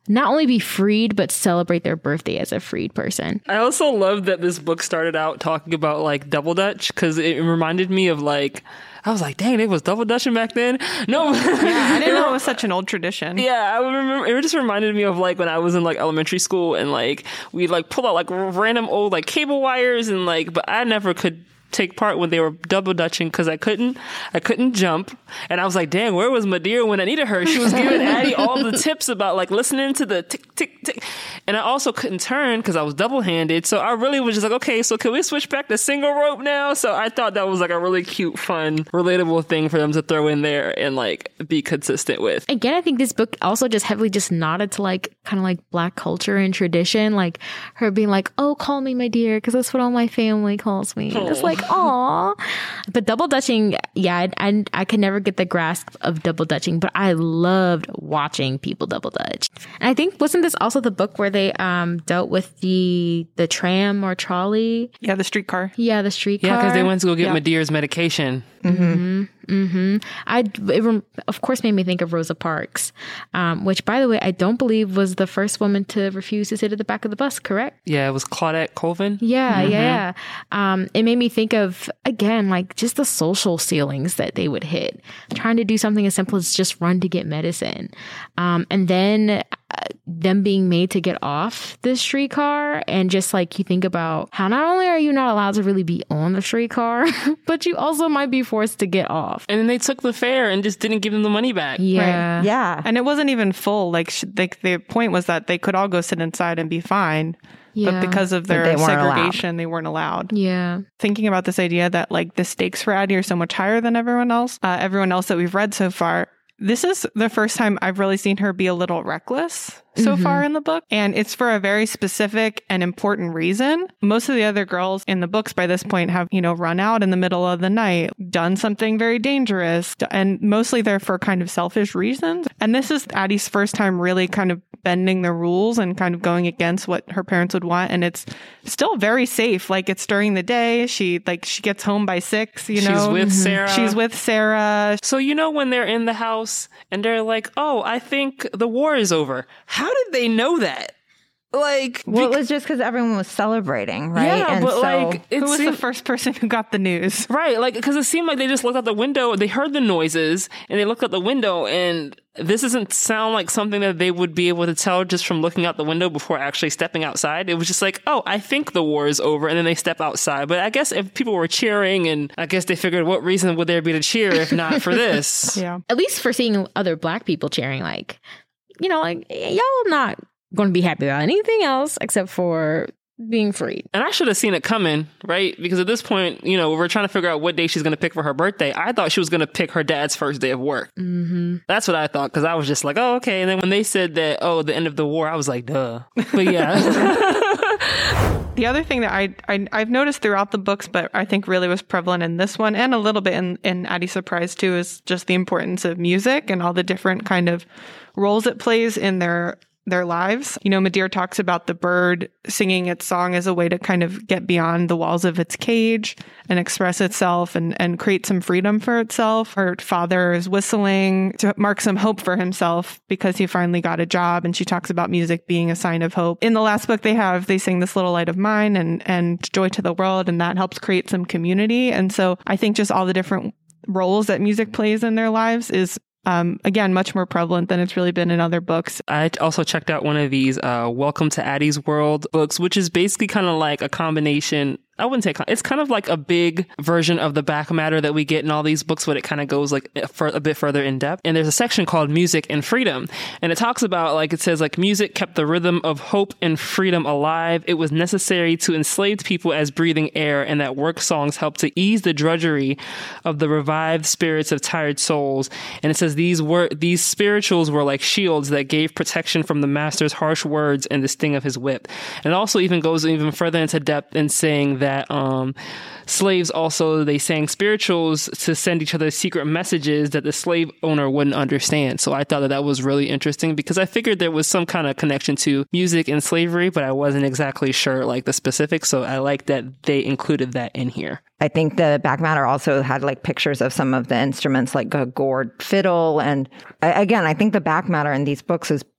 not only be freed, but celebrate their birthday as a freed person. I also love that this book started out talking about like double dutch because it reminded me of like, I was like, dang, it was double dutching back then. No. Yeah, I didn't know it was such an old tradition. Yeah, I remember. It just reminded me of like when I was in like elementary school and like we'd like pull out like random old like cable wires and like, but I never could take part when they were double dutching because I couldn't I couldn't jump, and I was like, dang, where was Madeira when I needed her? She was giving Addie all the tips about like listening to the tick tick tick, and I also couldn't turn because I was double handed, so I really was just like, okay, so can we switch back to single rope now? So I thought that was like a really cute, fun, relatable thing for them to throw in there and like be consistent with. Again, I think this book also just heavily just nodded to like kind of like Black culture and tradition, like her being like, oh, call me my dear, because that's what all my family calls me. Oh. It's like, aw. But double dutching, yeah, I, I, I could never get the grasp of double dutching, but I loved watching people double dutch. And I think, wasn't this also the book where they um dealt with the the tram or trolley? Yeah, the streetcar. Yeah, the streetcar. Yeah, because they went to go get Yeah. Madeira's medication. Mm-hmm. Mm-hmm. I, it, rem- of course, made me think of Rosa Parks, um, which, by the way, I don't believe was the first woman to refuse to sit at the back of the bus, correct? Yeah, it was Claudette Colvin. Yeah, mm-hmm. yeah, yeah. Um, it made me think of, again, like just the social ceilings that they would hit, trying to do something as simple as just run to get medicine. Um, and then uh, them being made to get off the streetcar, and just like you think about how not only are you not allowed to really be on the streetcar, but you also might be forced to get off. And then they took the fare and just didn't give them the money back. Yeah. Right. Yeah. And it wasn't even full. Like, sh- like the point was that they could all go sit inside and be fine. Yeah. But because of But their they weren't segregation, allowed. they weren't allowed. Yeah. Thinking about this idea that like the stakes for Addie are so much higher than everyone else, uh, everyone else that we've read so far. This is the first time I've really seen her be a little reckless so Mm-hmm. far in the book. And it's for a very specific and important reason. Most of the other girls in the books by this point have, you know, run out in the middle of the night, done something very dangerous, and mostly they're for kind of selfish reasons. And this is Addie's first time really kind of bending the rules and kind of going against what her parents would want. And it's still very safe. Like, it's during the day. She like she gets home by six, you know. She's with Sarah. She's with Sarah. So, you know, when they're in the house and they're like, oh, I think the war is over. How did they know that? Like, Well, bec- it was just because everyone was celebrating, right? yeah, and but so, like, it Who was seemed- the first person who got the news? right, like, because it seemed like they just looked out the window, they heard the noises, and they looked out the window, and this doesn't sound like something that they would be able to tell just from looking out the window before actually stepping outside. It was just like, oh, I think the war is over, and then they step outside. But I guess if people were cheering, and I guess they figured, what reason would there be to cheer if not for this? Yeah. At least for seeing other Black people cheering, like, you know, like, y'all not going to be happy about anything else except for being freed. And I should have seen it coming, right? Because at this point, you know, we're trying to figure out what day she's going to pick for her birthday. I thought she was going to pick her dad's first day of work. Mm-hmm. That's what I thought, because I was just like, oh, okay. And then when they said that, oh, the end of the war, I was like, duh. But yeah. The other thing that I, I, I've noticed throughout the books, but I think really was prevalent in this one and a little bit in, in Addie Surprise too, is just the importance of music and all the different kind of roles it plays in their their lives. You know, Madeira talks about the bird singing its song as a way to kind of get beyond the walls of its cage and express itself and, and create some freedom for itself. Her father is whistling to mark some hope for himself because he finally got a job. And she talks about music being a sign of hope. In the last book they have, they sing This Little Light of Mine and, and Joy to the World. And that helps create some community. And so I think just all the different roles that music plays in their lives is Um, again, much more prevalent than it's really been in other books. I also checked out one of these uh, Welcome to Addie's World books, which is basically kind of like a combination. I wouldn't say con- it's kind of like a big version of the back matter that we get in all these books, but it kind of goes like for a bit further in depth. And there's a section called Music and Freedom. And it talks about, like, it says, like, music kept the rhythm of hope and freedom alive. It was necessary to enslaved people as breathing air, and that work songs helped to ease the drudgery of the revived spirits of tired souls. And it says these were, these spirituals were like shields that gave protection from the master's harsh words and the sting of his whip. And it also even goes even further into depth in saying that that um, slaves also, they sang spirituals to send each other secret messages that the slave owner wouldn't understand. So I thought that that was really interesting because I figured there was some kind of connection to music and slavery, but I wasn't exactly sure like the specifics. So I like that they included that in here. I think the back matter also had like pictures of some of the instruments, like a gourd fiddle. And I, again, I think the back matter in these books is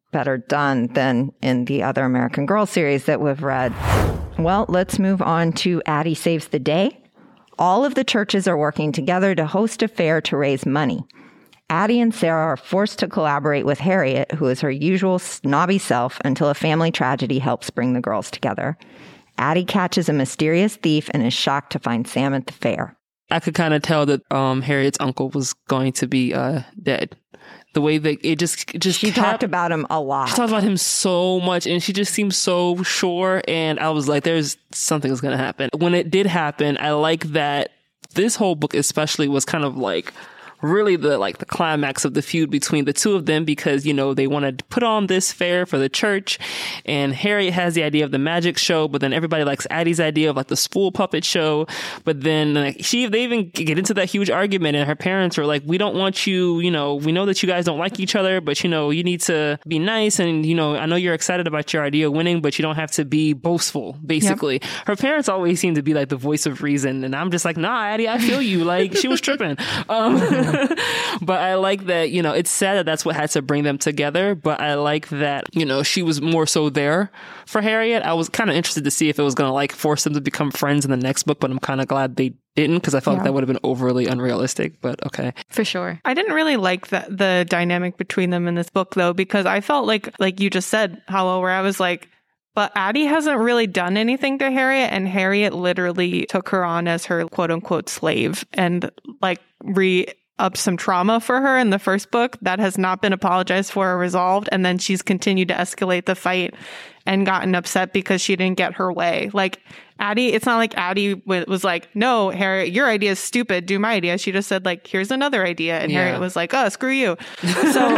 better done than in the other American Girl series that we've read. Well, let's move on to Addie Saves the Day. All of the churches are working together to host a fair to raise money. Addie and Sarah are forced to collaborate with Harriet, who is her usual snobby self, until a family tragedy helps bring the girls together. Addie catches a mysterious thief and is shocked to find Sam at the fair. I could kind of tell that um, Harriet's uncle was going to be uh, dead. The way that it just, it just she kept, talked about him a lot. She talked about him so much, and she just seemed so sure. And I was like, "There's something that's going to happen." When it did happen, I like that this whole book, especially, was kind of like really the like the climax of the feud between the two of them, because, you know, they wanted to put on this fair for the church, and Harriet has the idea of the magic show, but then everybody likes Addie's idea of like the spool puppet show. But then like, she they even get into that huge argument, and her parents are like, "We don't want you, you know, we know that you guys don't like each other, but, you know, you need to be nice, and, you know, I know you're excited about your idea of winning, but you don't have to be boastful," basically. Yep. Her parents always seem to be like the voice of reason, and I'm just like, "Nah, Addie, I feel you." Like, she was tripping. Um, but I like that, you know, it's sad that that's what had to bring them together. But I like that, you know, she was more so there for Harriet. I was kind of interested to see if it was going to like force them to become friends in the next book, but I'm kind of glad they didn't, because I felt yeah. like that would have been overly unrealistic. But okay. For sure. I didn't really like the, the dynamic between them in this book, though, because I felt like, like you just said, Howell, where I was like, but Addie hasn't really done anything to Harriet, and Harriet literally took her on as her quote unquote slave and like re up some trauma for her in the first book that has not been apologized for or resolved. And then she's continued to escalate the fight and gotten upset because she didn't get her way. Like Addie, it's not like Addie w- was like, "No, Harriet, your idea is stupid. Do my idea." She just said like, "Here's another idea." And yeah. Harriet was like, "Oh, screw you." So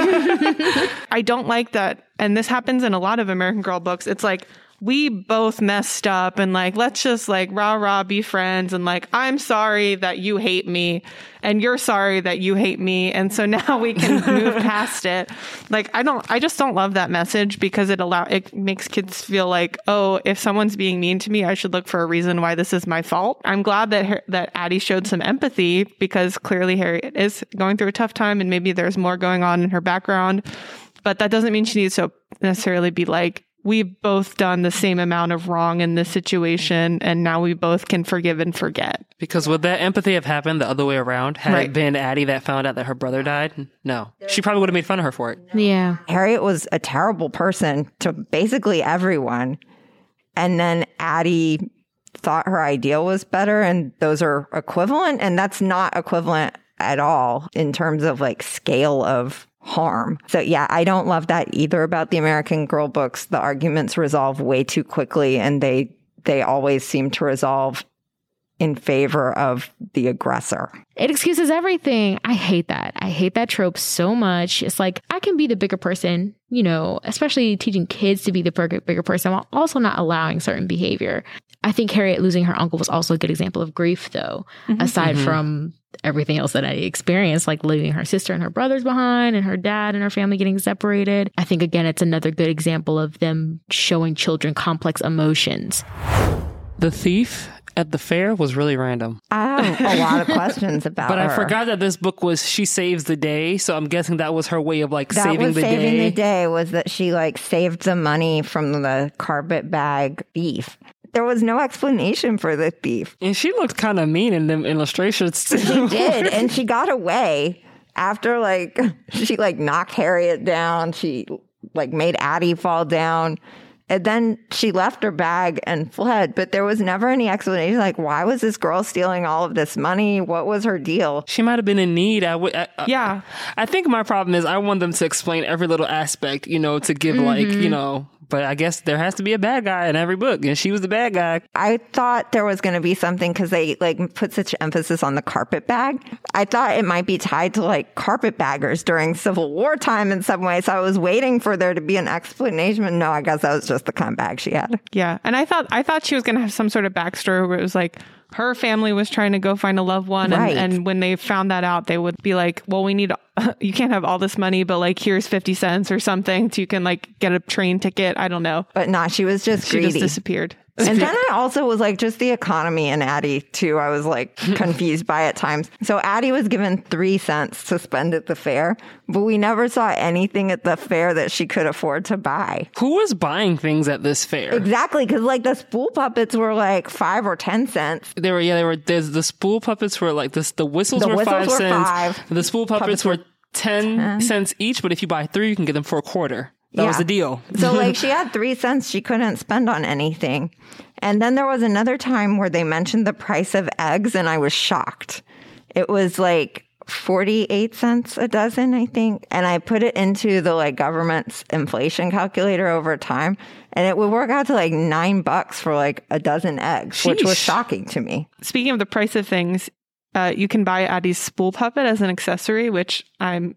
I don't like that. And this happens in a lot of American Girl books. It's like, we both messed up, and like, let's just like rah rah be friends, and like, I'm sorry that you hate me and you're sorry that you hate me, and so now we can move past it. Like, I don't I just don't love that message, because it allow it makes kids feel like, oh, if someone's being mean to me, I should look for a reason why this is my fault. I'm glad that her, that Addie showed some empathy, because clearly Harriet is going through a tough time, and maybe there's more going on in her background, but that doesn't mean she needs to necessarily be like, we've both done the same amount of wrong in this situation, and now we both can forgive and forget. Because would that empathy have happened the other way around? Had right. it been Addie that found out that her brother died? No. She probably would have made fun of her for it. Yeah. Harriet was a terrible person to basically everyone. And then Addie thought her ideal was better, and those are equivalent. And that's not equivalent at all in terms of like scale of harm. So yeah, I don't love that either about the American Girl books. The arguments resolve way too quickly, and they they always seem to resolve in favor of the aggressor. It excuses everything. I hate that. I hate that trope so much. It's like, I can be the bigger person, you know, especially teaching kids to be the bigger, bigger person while also not allowing certain behavior. I think Harriet losing her uncle was also a good example of grief, though, mm-hmm. aside mm-hmm. from everything else that I experienced, like leaving her sister and her brothers behind, and her dad and her family getting separated. I think, again, it's another good example of them showing children complex emotions. The thief at the fair was really random. I have a lot of questions about but her. But I forgot that this book was She Saves the Day, so I'm guessing that was her way of like that saving was the saving day. Saving the day was that she like saved the money from the carpet bag thief. There was no explanation for the thief. And she looked kind of mean in them illustrations too. She did, and she got away after like she like knocked Harriet down. She like made Addie fall down. And then she left her bag and fled, but there was never any explanation. Like, why was this girl stealing all of this money? What was her deal? She might have been in need. I would, I, yeah. I think my problem is I want them to explain every little aspect, you know, to give mm-hmm. like, you know, but I guess there has to be a bad guy in every book, and she was the bad guy. I thought there was going to be something because they like put such emphasis on the carpet bag. I thought it might be tied to like carpetbaggers during Civil War time in some way. So I was waiting for there to be an explanation. But no, I guess that was just the kind of bag she had. Yeah, and I thought I thought she was going to have some sort of backstory where it was like her family was trying to go find a loved one. Right. And, and when they found that out, they would be like, well, we need, you can't have all this money, but like, here's fifty cents or something so you can like get a train ticket. I don't know. But no, she was just she greedy. She just disappeared. And then I also was like, just the economy in Addie, too. I was like confused by at times. So Addie was given three cents to spend at the fair, but we never saw anything at the fair that she could afford to buy. Who was buying things at this fair? Exactly, because like the spool puppets were like five or ten cents. They were, yeah, they were, there's, the spool puppets were like this, the whistles The were whistles five were cents. five. The spool puppets, Puppets were were ten, ten. cents each, but if you buy three, you can get them for a quarter. That Yeah. was the deal. So like she had three cents she couldn't spend on anything. And then there was another time where they mentioned the price of eggs and I was shocked. It was like forty-eight cents a dozen, I think. And I put it into the like government's inflation calculator over time. And it would work out to like nine bucks for like a dozen eggs, which was Sheesh. shocking to me. Speaking of the price of things, uh, you can buy Addie's spool puppet as an accessory, which I'm,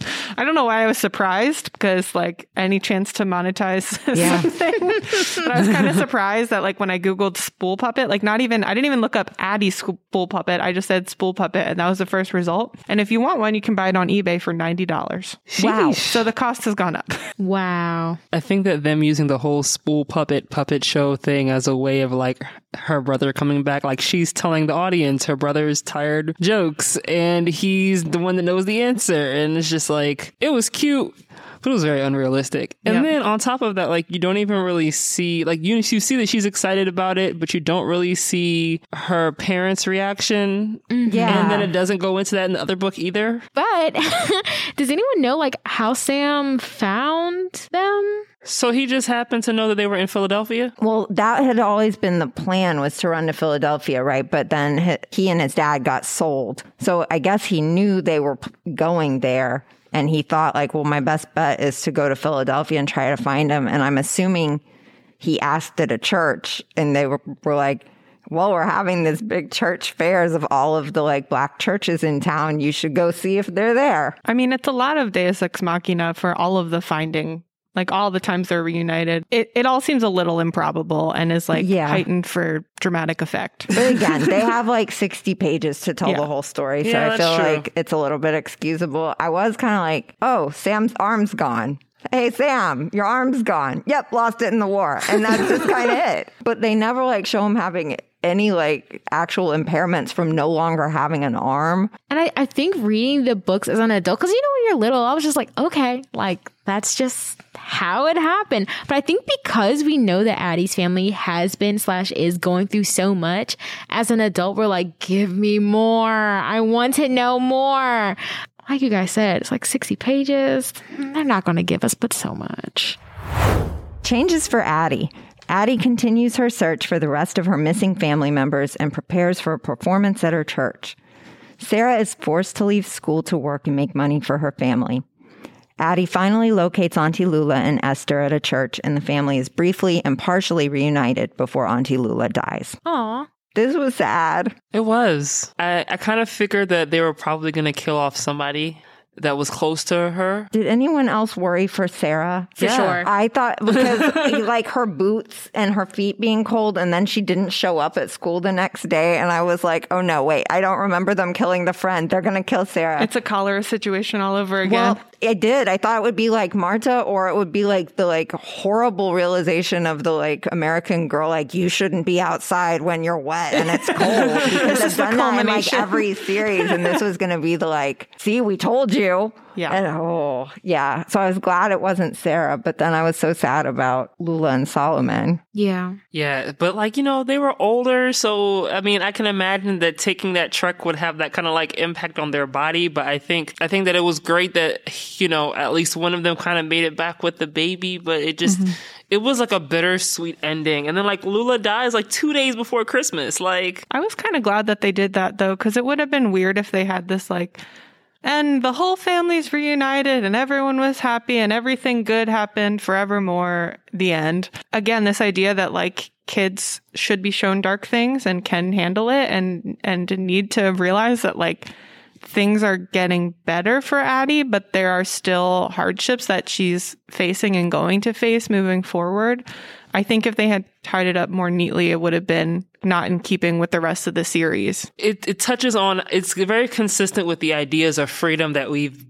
I don't know why I was surprised because like any chance to monetize Yeah. something. But I was kind of surprised that like when I Googled spool puppet, like not even, I didn't even look up Addie's spool puppet. I just said spool puppet and that was the first result. And if you want one, you can buy it on eBay for ninety dollars. Wow. So the cost has gone up. Wow. I think that them using the whole spool puppet puppet show thing as a way of like her brother coming back, like she's telling the audience her brother's tired jokes and he's the one that knows the answer. And it's just like, it was cute, but it was very unrealistic. And Yep. then on top of that, like you don't even really see, like you, you see that she's excited about it, but you don't really see her parents' reaction. Yeah. And then it doesn't go into that in the other book either. But does anyone know like how Sam found them? So he just happened to know that they were in Philadelphia. Well, that had always been the plan, was to run to Philadelphia, right? But then he, he and his dad got sold. So I guess he knew they were p- going there. And he thought like, well, my best bet is to go to Philadelphia and try to find him. And I'm assuming he asked at a church and they were, were like, well, we're having this big church fairs of all of the like black churches in town. You should go see if they're there. I mean, it's a lot of Deus Ex Machina for all of the finding. Like all the times they're reunited, it, it all seems a little improbable and is like Yeah. heightened for dramatic effect. But again, they have like sixty pages to tell Yeah. the whole story. So Yeah, I feel that's true. like it's a little bit excusable. I was kind of like, oh, Sam's arm's gone. Hey, Sam, your arm's gone. Yep, lost it in the war. And that's just kind of it. But they never like show him having any like actual impairments from no longer having an arm. And I, I think reading the books as an adult, because you know, when you're little, I was just like, okay, like that's just how it happened. But I think because we know that Addie's family has been slash is going through so much, as an adult, we're like, give me more. I want to know more. Like you guys said, it's like sixty pages. They're not going to give us but so much. Changes for Addie. Addie continues her search for the rest of her missing family members and prepares for a performance at her church. Sarah is forced to leave school to work and make money for her family. Addie finally locates Auntie Lula and Esther at a church, and the family is briefly and partially reunited before Auntie Lula dies. Aw. This was sad. It was. I, I kind of figured that they were probably going to kill off somebody that was close to her. Did anyone else worry for Sarah? For Yeah. sure. I thought because like her boots and her feet being cold, and then she didn't show up at school the next day. And I was like, oh no, wait, I don't remember them killing the friend. They're going to kill Sarah. It's a cholera situation all over again. Well, I did. I thought it would be like Marta, or it would be like the like horrible realization of the like American Girl, like you shouldn't be outside when you're wet and it's cold. Because I've is the done that in like culmination. every series, and this was going to be the like, see, we told you. Yeah. And oh, yeah. So I was glad it wasn't Sarah, but then I was so sad about Lula and Solomon. Yeah. Yeah, but like, you know, they were older. So, I mean, I can imagine that taking that trek would have that kind of like impact on their body. But I think, I think that it was great that, you know, at least one of them kind of made it back with the baby, but it just, Mm-hmm. it was like a bittersweet ending. And then like Lula dies like two days before Christmas. Like, I was kind of glad that they did that though, because it would have been weird if they had this like, and the whole family's reunited and everyone was happy and everything good happened forevermore. The end. Again, this idea that like kids should be shown dark things and can handle it and, and need to realize that like things are getting better for Addie, but there are still hardships that she's facing and going to face moving forward. I think if they had tied it up more neatly, it would have been not in keeping with the rest of the series. it, it touches on, it's very consistent with the ideas of freedom that we've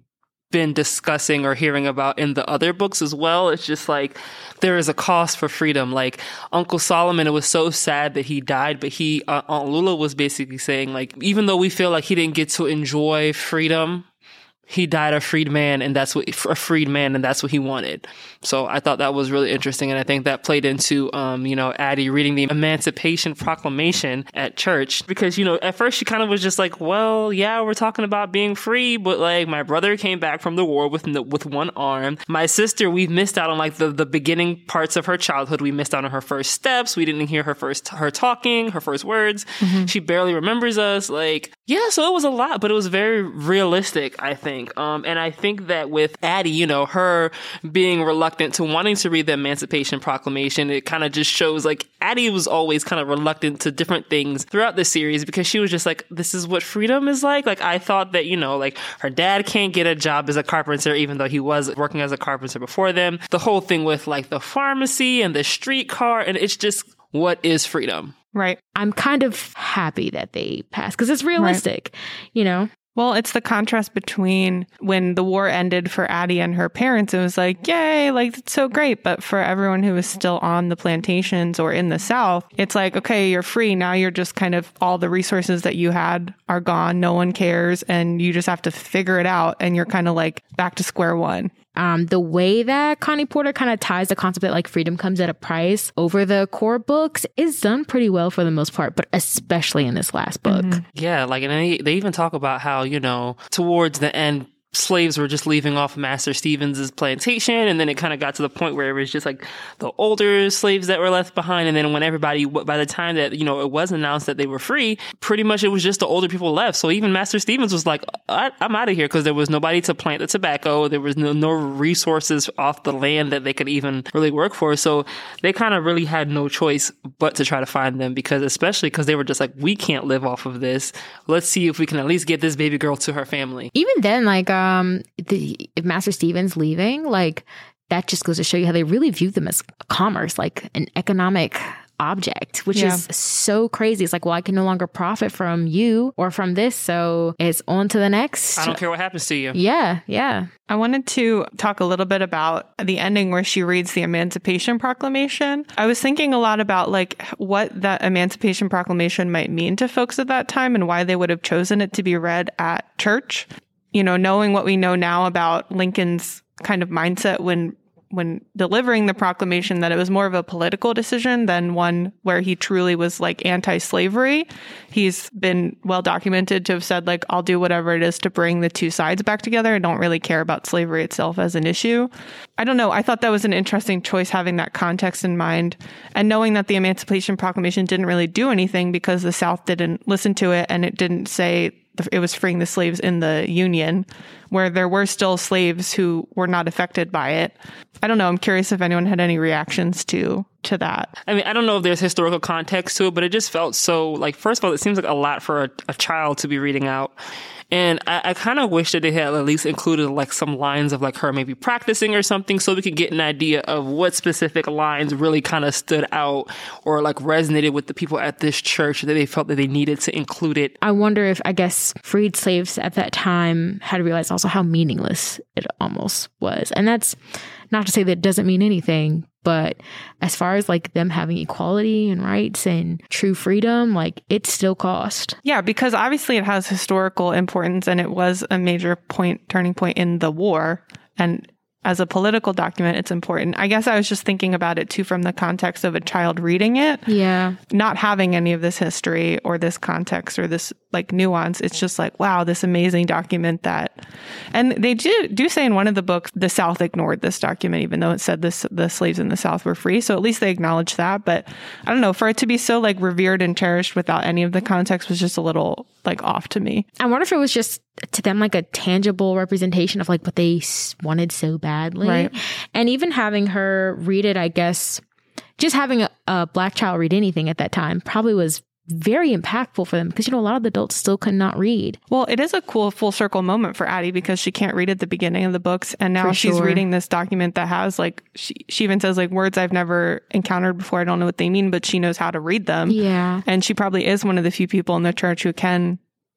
been discussing or hearing about in the other books as well. It's just like there is a cost for freedom. Like Uncle Solomon, it was so sad that he died, but he, uh, Aunt Lula was basically saying like, even though we feel like he didn't get to enjoy freedom, he died a freed man, and that's what a freed man, and that's what he wanted. So I thought that was really interesting, and I think that played into, um, you know, Addie reading the Emancipation Proclamation at church, because, you know, at first she kind of was just like, well, yeah, we're talking about being free, but like my brother came back from the war with no, with one arm. My sister, we've missed out on like the the beginning parts of her childhood. We missed out on her first steps. We didn't hear her first her talking, her first words. Mm-hmm. She barely remembers us. Like, yeah, so it was a lot, but it was very realistic, I think. Um, and I think that with Addie, you know, her being reluctant to wanting to read the Emancipation Proclamation, it kind of just shows like Addie was always kind of reluctant to different things throughout the series, because she was just like, this is what freedom is like. Like, I thought that, you know, like her dad can't get a job as a carpenter, even though he was working as a carpenter before them. The whole thing with like the pharmacy and the streetcar, and it's just, what is freedom? Right. I'm kind of happy that they passed because it's realistic, right. you know? Well, it's the contrast between when the war ended for Addie and her parents. It was like, yay, like, it's so great. But for everyone who was still on the plantations or in the South, it's like, okay, you're free. Now you're just kind of, all the resources that you had are gone. No one cares. And you just have to figure it out. And you're kind of like back to square one. Um, the way that Connie Porter kind of ties the concept that like freedom comes at a price over the core books is done pretty well for the most part, but especially in this last book. Mm-hmm. Yeah, like, and they, they even talk about how, you know, towards the end, slaves were just leaving off Master Stevens's plantation, and then it kind of got to the point where it was just like the older slaves that were left behind, and then when everybody, by the time that, you know, it was announced that they were free, pretty much it was just the older people left. So even Master Stevens was like, I- I'm out of here, because there was nobody to plant the tobacco, there was no, no resources off the land that they could even really work for, so they kind of really had no choice but to try to find them, because especially because they were just like, we can't live off of this, let's see if we can at least get this baby girl to her family. Even then, like, Um, the, if Master Stevens leaving, like, that just goes to show you how they really view them as commerce, like an economic object, which yeah. is so crazy. It's like, well, I can no longer profit from you or from this, so it's on to the next. I don't care what happens to you. Yeah, yeah. I wanted to talk a little bit about the ending where she reads the Emancipation Proclamation. I was thinking a lot about like what that Emancipation Proclamation might mean to folks at that time and why they would have chosen it to be read at church. You know, knowing what we know now about Lincoln's kind of mindset when when delivering the proclamation, that it was more of a political decision than one where he truly was like anti-slavery. He's been well documented to have said like, I'll do whatever it is to bring the two sides back together. I don't really care about slavery itself as an issue. I don't know. I thought that was an interesting choice, having that context in mind and knowing that the Emancipation Proclamation didn't really do anything because the South didn't listen to it, and it didn't say it was freeing the slaves in the Union, where there were still slaves who were not affected by it. I don't know. I'm curious if anyone had any reactions to to that. I mean, I don't know if there's historical context to it, but it just felt so, like, first of all, it seems like a lot for a, a child to be reading out. And I, I kind of wish that they had at least included like some lines of like her maybe practicing or something, so we could get an idea of what specific lines really kind of stood out or like resonated with the people at this church that they felt that they needed to include it. I wonder if, I guess, freed slaves at that time had realized also how meaningless it almost was. And that's not to say that it doesn't mean anything, but as far as like them having equality and rights and true freedom, like it still cost. Yeah, because obviously it has historical importance and it was a major point, turning point in the war. And as a political document, it's important. I guess I was just thinking about it too from the context of a child reading it. Yeah. Not having any of this history or this context or this like nuance. It's just like, wow, this amazing document that, and they do, do say in one of the books, the South ignored this document, even though it said this, the slaves in the South were free. So at least they acknowledge that. But I don't know, for it to be so like revered and cherished without any of the context was just a little like off to me. I wonder if it was just to them like a tangible representation of like what they wanted so badly. Right. And even having her read it, I guess, just having a, a Black child read anything at that time probably was very impactful for them, because, you know, a lot of the adults still could not read. Well, it is a cool full circle moment for Addie, because she can't read at the beginning of the books. And now For she's sure. reading this document that has like, she, she even says like words I've never encountered before. I don't know what they mean, but she knows how to read them. Yeah. And she probably is one of the few people in the church who can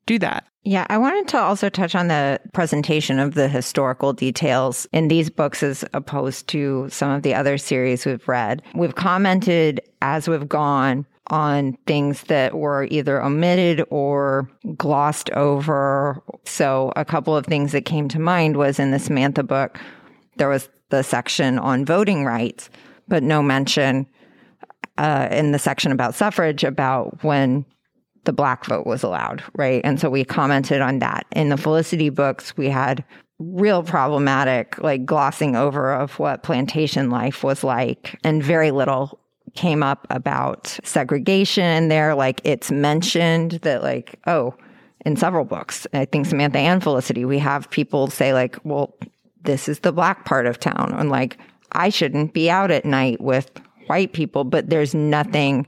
do that. Yeah, I wanted to also touch on the presentation of the historical details in these books as opposed to some of the other series we've read. We've commented as we've gone on things that were either omitted or glossed over. So a couple of things that came to mind was in the Samantha book, there was the section on voting rights, but no mention uh, in the section about suffrage about when the Black vote was allowed, right? And so we commented on that. In the Felicity books, we had real problematic, like glossing over of what plantation life was like, and very little came up about segregation there. Like it's mentioned that like, oh, in several books, I think Samantha and Felicity, we have people say like, well, this is the Black part of town. And like, I shouldn't be out at night with white people, but there's nothing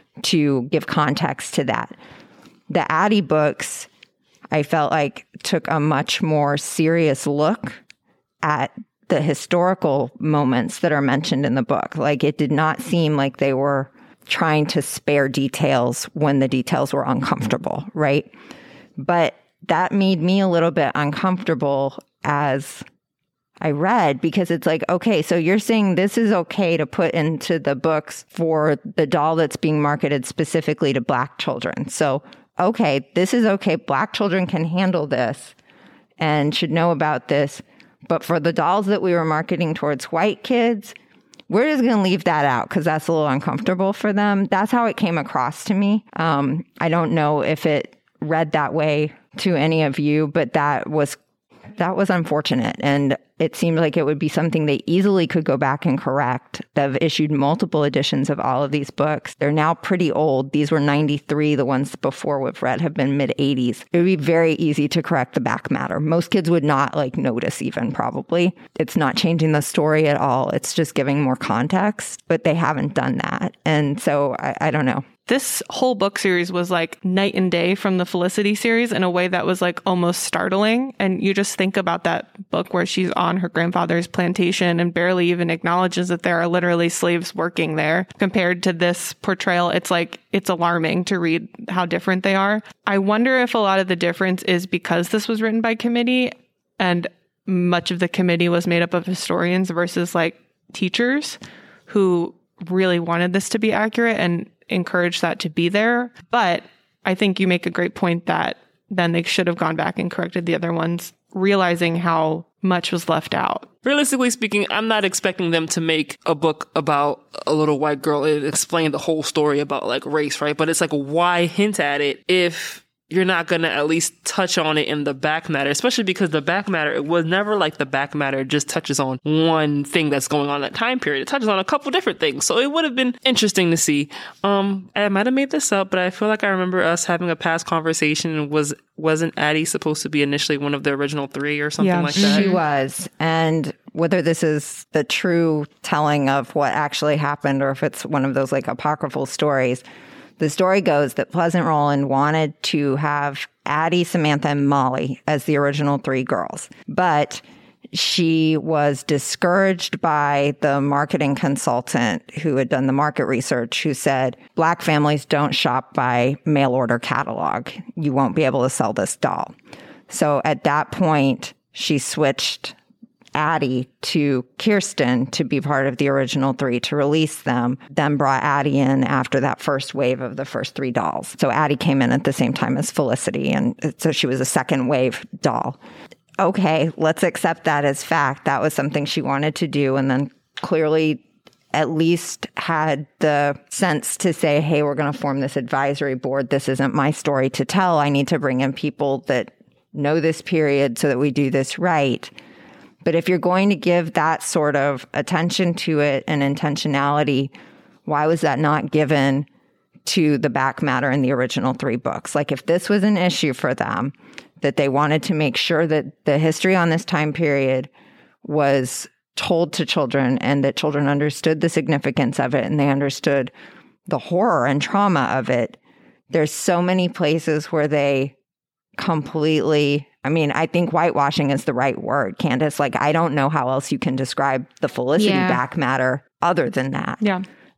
to give context to that. The Addie books, I felt like took a much more serious look at the historical moments that are mentioned in the book. Like it did not seem like they were trying to spare details when the details were uncomfortable, right? But that made me a little bit uncomfortable as I read, because it's like, okay, so you're saying this is okay to put into the books for the doll that's being marketed specifically to Black children. So, okay, this is okay. Black children can handle this and should know about this. But for the dolls that we were marketing towards white kids, we're just going to leave that out because that's a little uncomfortable for them. That's how it came across to me. Um, I don't know if it read that way to any of you, but that was that was unfortunate. And it seemed like it would be something they easily could go back and correct. They've issued multiple editions of all of these books. They're now pretty old. These were ninety-three. The ones before we've read have been mid eighties. It would be very easy to correct the back matter. Most kids would not like notice even probably. It's not changing the story at all. It's just giving more context, but they haven't done that. And so I, I don't know. This whole book series was like night and day from the Felicity series in a way that was like almost startling. And you just think about that book where she's on her grandfather's plantation and barely even acknowledges that there are literally slaves working there. Compared to this portrayal, it's like, it's alarming to read how different they are. I wonder if a lot of the difference is because this was written by committee and much of the committee was made up of historians versus like teachers who really wanted this to be accurate and encourage that to be there. But I think you make a great point that then they should have gone back and corrected the other ones, realizing how much was left out. Realistically speaking, I'm not expecting them to make a book about a little white girl and explain the whole story about like race, right? But it's like, why hint at it if you're not going to at least touch on it in the back matter, especially because the back matter, it was never like the back matter just touches on one thing that's going on in that time period. It touches on a couple different things. So it would have been interesting to see. Um, I might have made this up, but I feel like I remember us having a past conversation. Was, wasn't Addie supposed to be initially one of the original three or something Yeah, like that? She was. And whether this is the true telling of what actually happened or if it's one of those like apocryphal stories, the story goes that Pleasant Rowland wanted to have Addie, Samantha, and Molly as the original three girls. But she was discouraged by the marketing consultant who had done the market research, who said, Black families don't shop by mail order catalog. You won't be able to sell this doll. So at that point, she switched Addie to Kirsten to be part of the original three to release them, then brought Addie in after that first wave of the first three dolls. So Addie came in at the same time as Felicity, and so she was a second wave doll. Okay, let's accept that as fact. That was something she wanted to do, and then clearly at least had the sense to say, hey, we're going to form this advisory board. This isn't my story to tell. I need to bring in people that know this period so that we do this right. But if you're going to give that sort of attention to it and intentionality, why was that not given to the back matter in the original three books? Like if this was an issue for them, that they wanted to make sure that the history on this time period was told to children and that children understood the significance of it and they understood the horror and trauma of it, there's so many places where they completely, I mean, I think whitewashing is the right word, Candace. Like, I don't know how else you can describe the Felicity Yeah. back matter other than that. Yeah.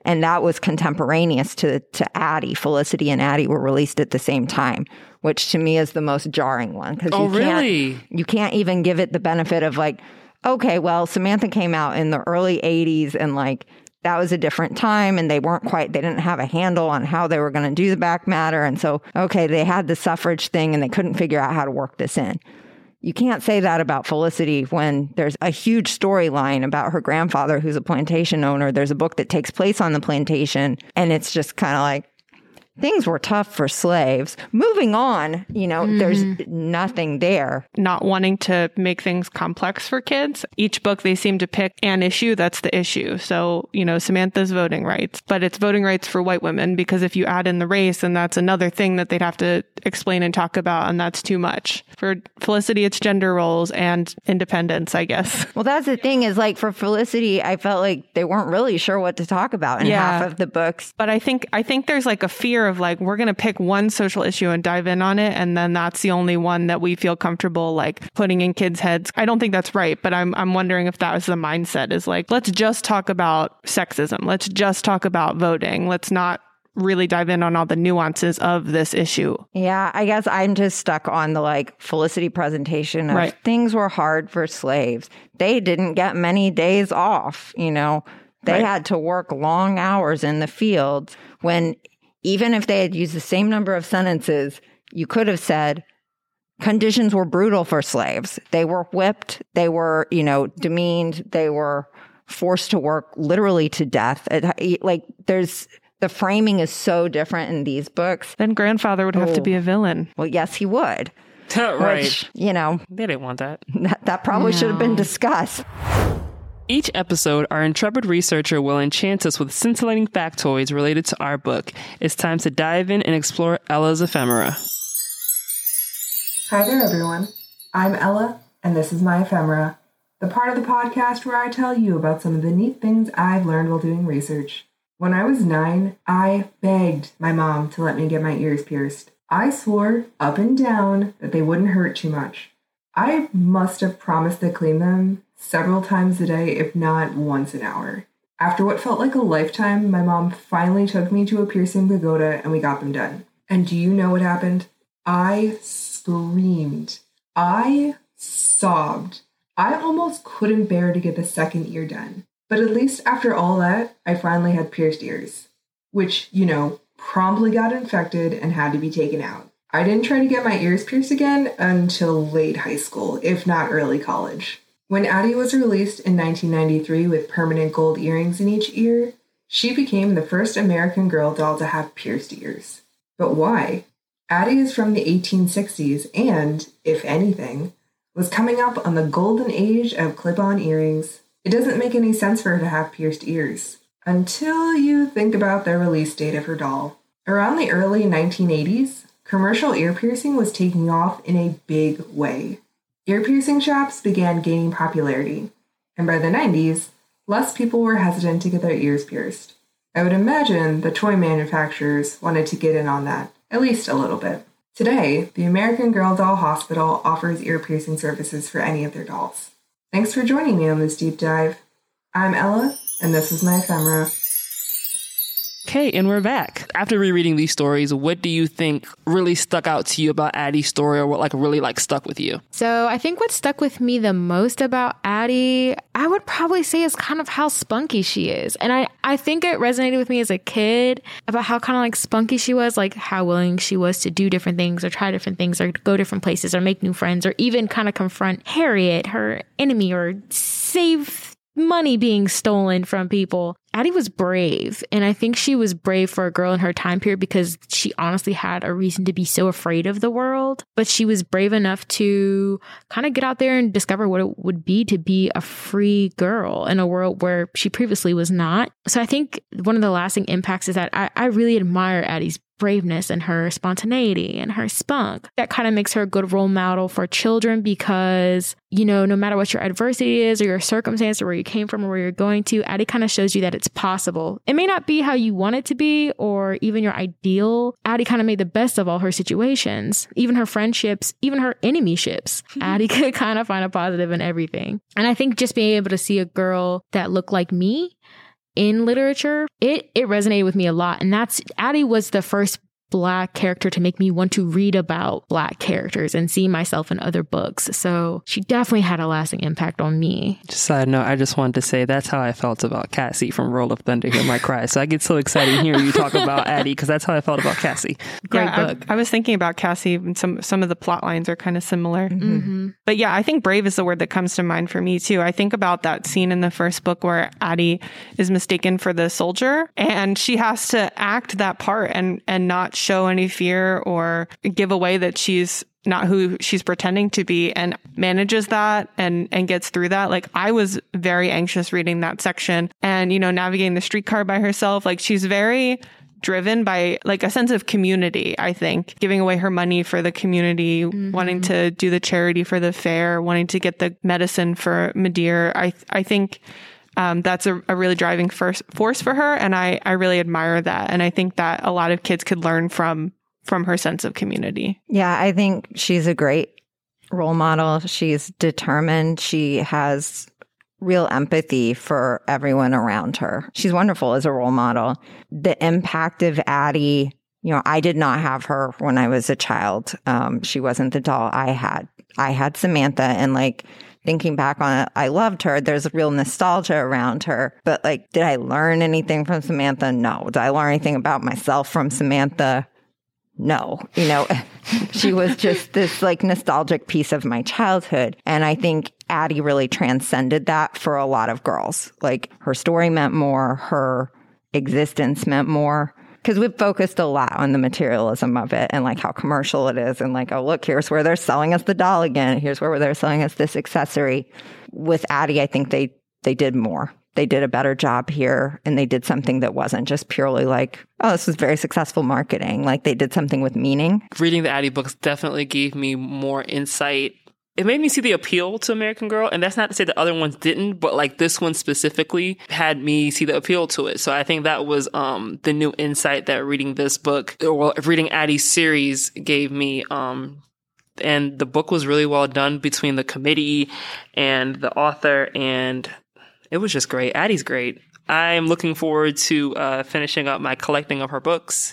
And that was contemporaneous to, to Addie. Felicity and Addie were released at the same time, which to me is the most jarring one. Because oh, you can't, really? you can't even give it the benefit of like, okay, well, Samantha came out in the early eighties and like, that was a different time and they weren't quite, they didn't have a handle on how they were going to do the back matter. And so, okay, they had the suffrage thing and they couldn't figure out how to work this in. You can't say that about Felicity when there's a huge storyline about her grandfather who's a plantation owner. There's a book that takes place on the plantation, and it's just kind of like, things were tough for slaves. Moving on, you know, mm-hmm. there's nothing there. Not wanting to make things complex for kids. Each book, they seem to pick an issue that's the issue. So, you know, Samantha's voting rights, but it's voting rights for white women, because if you add in the race, then that's another thing that they'd have to explain and talk about, and that's too much. For Felicity, it's gender roles and independence, I guess. Well, that's the thing is like for Felicity, I felt like they weren't really sure what to talk about in yeah. half of the books. But I think I think there's like a fear of like, we're going to pick one social issue and dive in on it, and then that's the only one that we feel comfortable like putting in kids' heads. I don't think that's right, but I'm I'm wondering if that was the mindset, is like, let's just talk about sexism. Let's just talk about voting. Let's not really dive in on all the nuances of this issue. Yeah, I guess I'm just stuck on the like Felicity presentation of right. things were hard for slaves. They didn't get many days off, you know. They right. had to work long hours in the fields when even if they had used the same number of sentences, you could have said conditions were brutal for slaves. They were whipped. They were, you know, demeaned. They were forced to work literally to death. It, like there's the framing is so different in these books. Then grandfather would have oh. to be a villain. Well, yes, he would. right. Which, you know, they didn't want that. That, that probably no. should have been discussed. Each episode, our intrepid researcher will enchant us with scintillating factoids related to our book. It's time to dive in and explore Ella's ephemera. Hi there, everyone. I'm Ella, and this is my ephemera, the part of the podcast where I tell you about some of the neat things I've learned while doing research. When I was nine, I begged my mom to let me get my ears pierced. I swore up and down that they wouldn't hurt too much. I must have promised to clean them several times a day, if not once an hour. After what felt like a lifetime, my mom finally took me to a piercing pagoda and we got them done. And do you know what happened? I screamed. I sobbed. I almost couldn't bear to get the second ear done. But at least after all that, I finally had pierced ears, which, you know, promptly got infected and had to be taken out. I didn't try to get my ears pierced again until late high school, if not early college. When Addie was released in nineteen ninety-three with permanent gold earrings in each ear, she became the first American girl doll to have pierced ears. But why? Addie is from the eighteen sixties and, if anything, was coming up on the golden age of clip-on earrings. It doesn't make any sense for her to have pierced ears, until you think about the release date of her doll. Around the early nineteen eighties, commercial ear piercing was taking off in a big way. Ear piercing shops began gaining popularity, and by the nineties, less people were hesitant to get their ears pierced. I would imagine the toy manufacturers wanted to get in on that, at least a little bit. Today, the American Girl Doll Hospital offers ear piercing services for any of their dolls. Thanks for joining me on this deep dive. I'm Ella, and this is my ephemera. Okay, and we're back. After rereading these stories, what do you think really stuck out to you about Addie's story, or what like really like stuck with you? So I think what stuck with me the most about Addie, I would probably say is kind of how spunky she is. And I, I think it resonated with me as a kid about how kind of like spunky she was, like how willing she was to do different things or try different things or go different places or make new friends or even kind of confront Harriet, her enemy, or save money being stolen from people. Addie was brave, and I think she was brave for a girl in her time period because she honestly had a reason to be so afraid of the world, but she was brave enough to kind of get out there and discover what it would be to be a free girl in a world where she previously was not. So I think one of the lasting impacts is that I, I really admire Addie's braveness and her spontaneity and her spunk. That kind of makes her a good role model for children because, you know, no matter what your adversity is or your circumstance or where you came from or where you're going to, Addie kind of shows you that it's possible. It may not be how you want it to be or even your ideal. Addie kind of made the best of all her situations, even her friendships, even her enemyships. Addie could kind of find a positive in everything. And I think just being able to see a girl that looked like me in literature, it, it resonated with me a lot. And that's, Addie was the first Black character to make me want to read about Black characters and see myself in other books. So she definitely had a lasting impact on me. Just side note, I just wanted to say that's how I felt about Cassie from Roll of Thunder, Hear My Cry. So I get so excited hearing you talk about Addie because that's how I felt about Cassie. Great yeah, book. I, I was thinking about Cassie, and some some of the plot lines are kind of similar. Mm-hmm. Mm-hmm. But yeah, I think brave is the word that comes to mind for me too. I think about that scene in the first book where Addie is mistaken for the soldier, and she has to act that part and and not show any fear or give away that she's not who she's pretending to be, and manages that and and gets through that. Like, I was very anxious reading that section, and, you know, navigating the streetcar by herself. Like, she's very driven by like a sense of community, I think, giving away her money for the community, mm-hmm. wanting to do the charity for the fair, wanting to get the medicine for Midir. I I think um, that's a, a really driving first force for her. And I, I really admire that. And I think that a lot of kids could learn from from her sense of community. Yeah, I think she's a great role model. She's determined. She has real empathy for everyone around her. She's wonderful as a role model. The impact of Addie, you know, I did not have her when I was a child. Um, she wasn't the doll I had. I had Samantha, and like thinking back on it, I loved her. There's real nostalgia around her. But like, did I learn anything from Samantha? No. Did I learn anything about myself from Samantha? No. You know, she was just this like nostalgic piece of my childhood. And I think Addie really transcended that for a lot of girls. Like, her story meant more, her existence meant more. Because we've focused a lot on the materialism of it and like how commercial it is. And like, oh, look, here's where they're selling us the doll again. Here's where they're selling us this accessory. With Addie, I think they, they did more. They did a better job here, and they did something that wasn't just purely like, oh, this was very successful marketing. Like, they did something with meaning. Reading the Addie books definitely gave me more insight. It made me see the appeal to American Girl, and that's not to say the other ones didn't, but like this one specifically had me see the appeal to it. So I think that was um, the new insight that reading this book, or reading Addie's series, gave me. Um, and the book was really well done between the committee and the author, and it was just great. Addie's great. I'm looking forward to uh, finishing up my collecting of her books.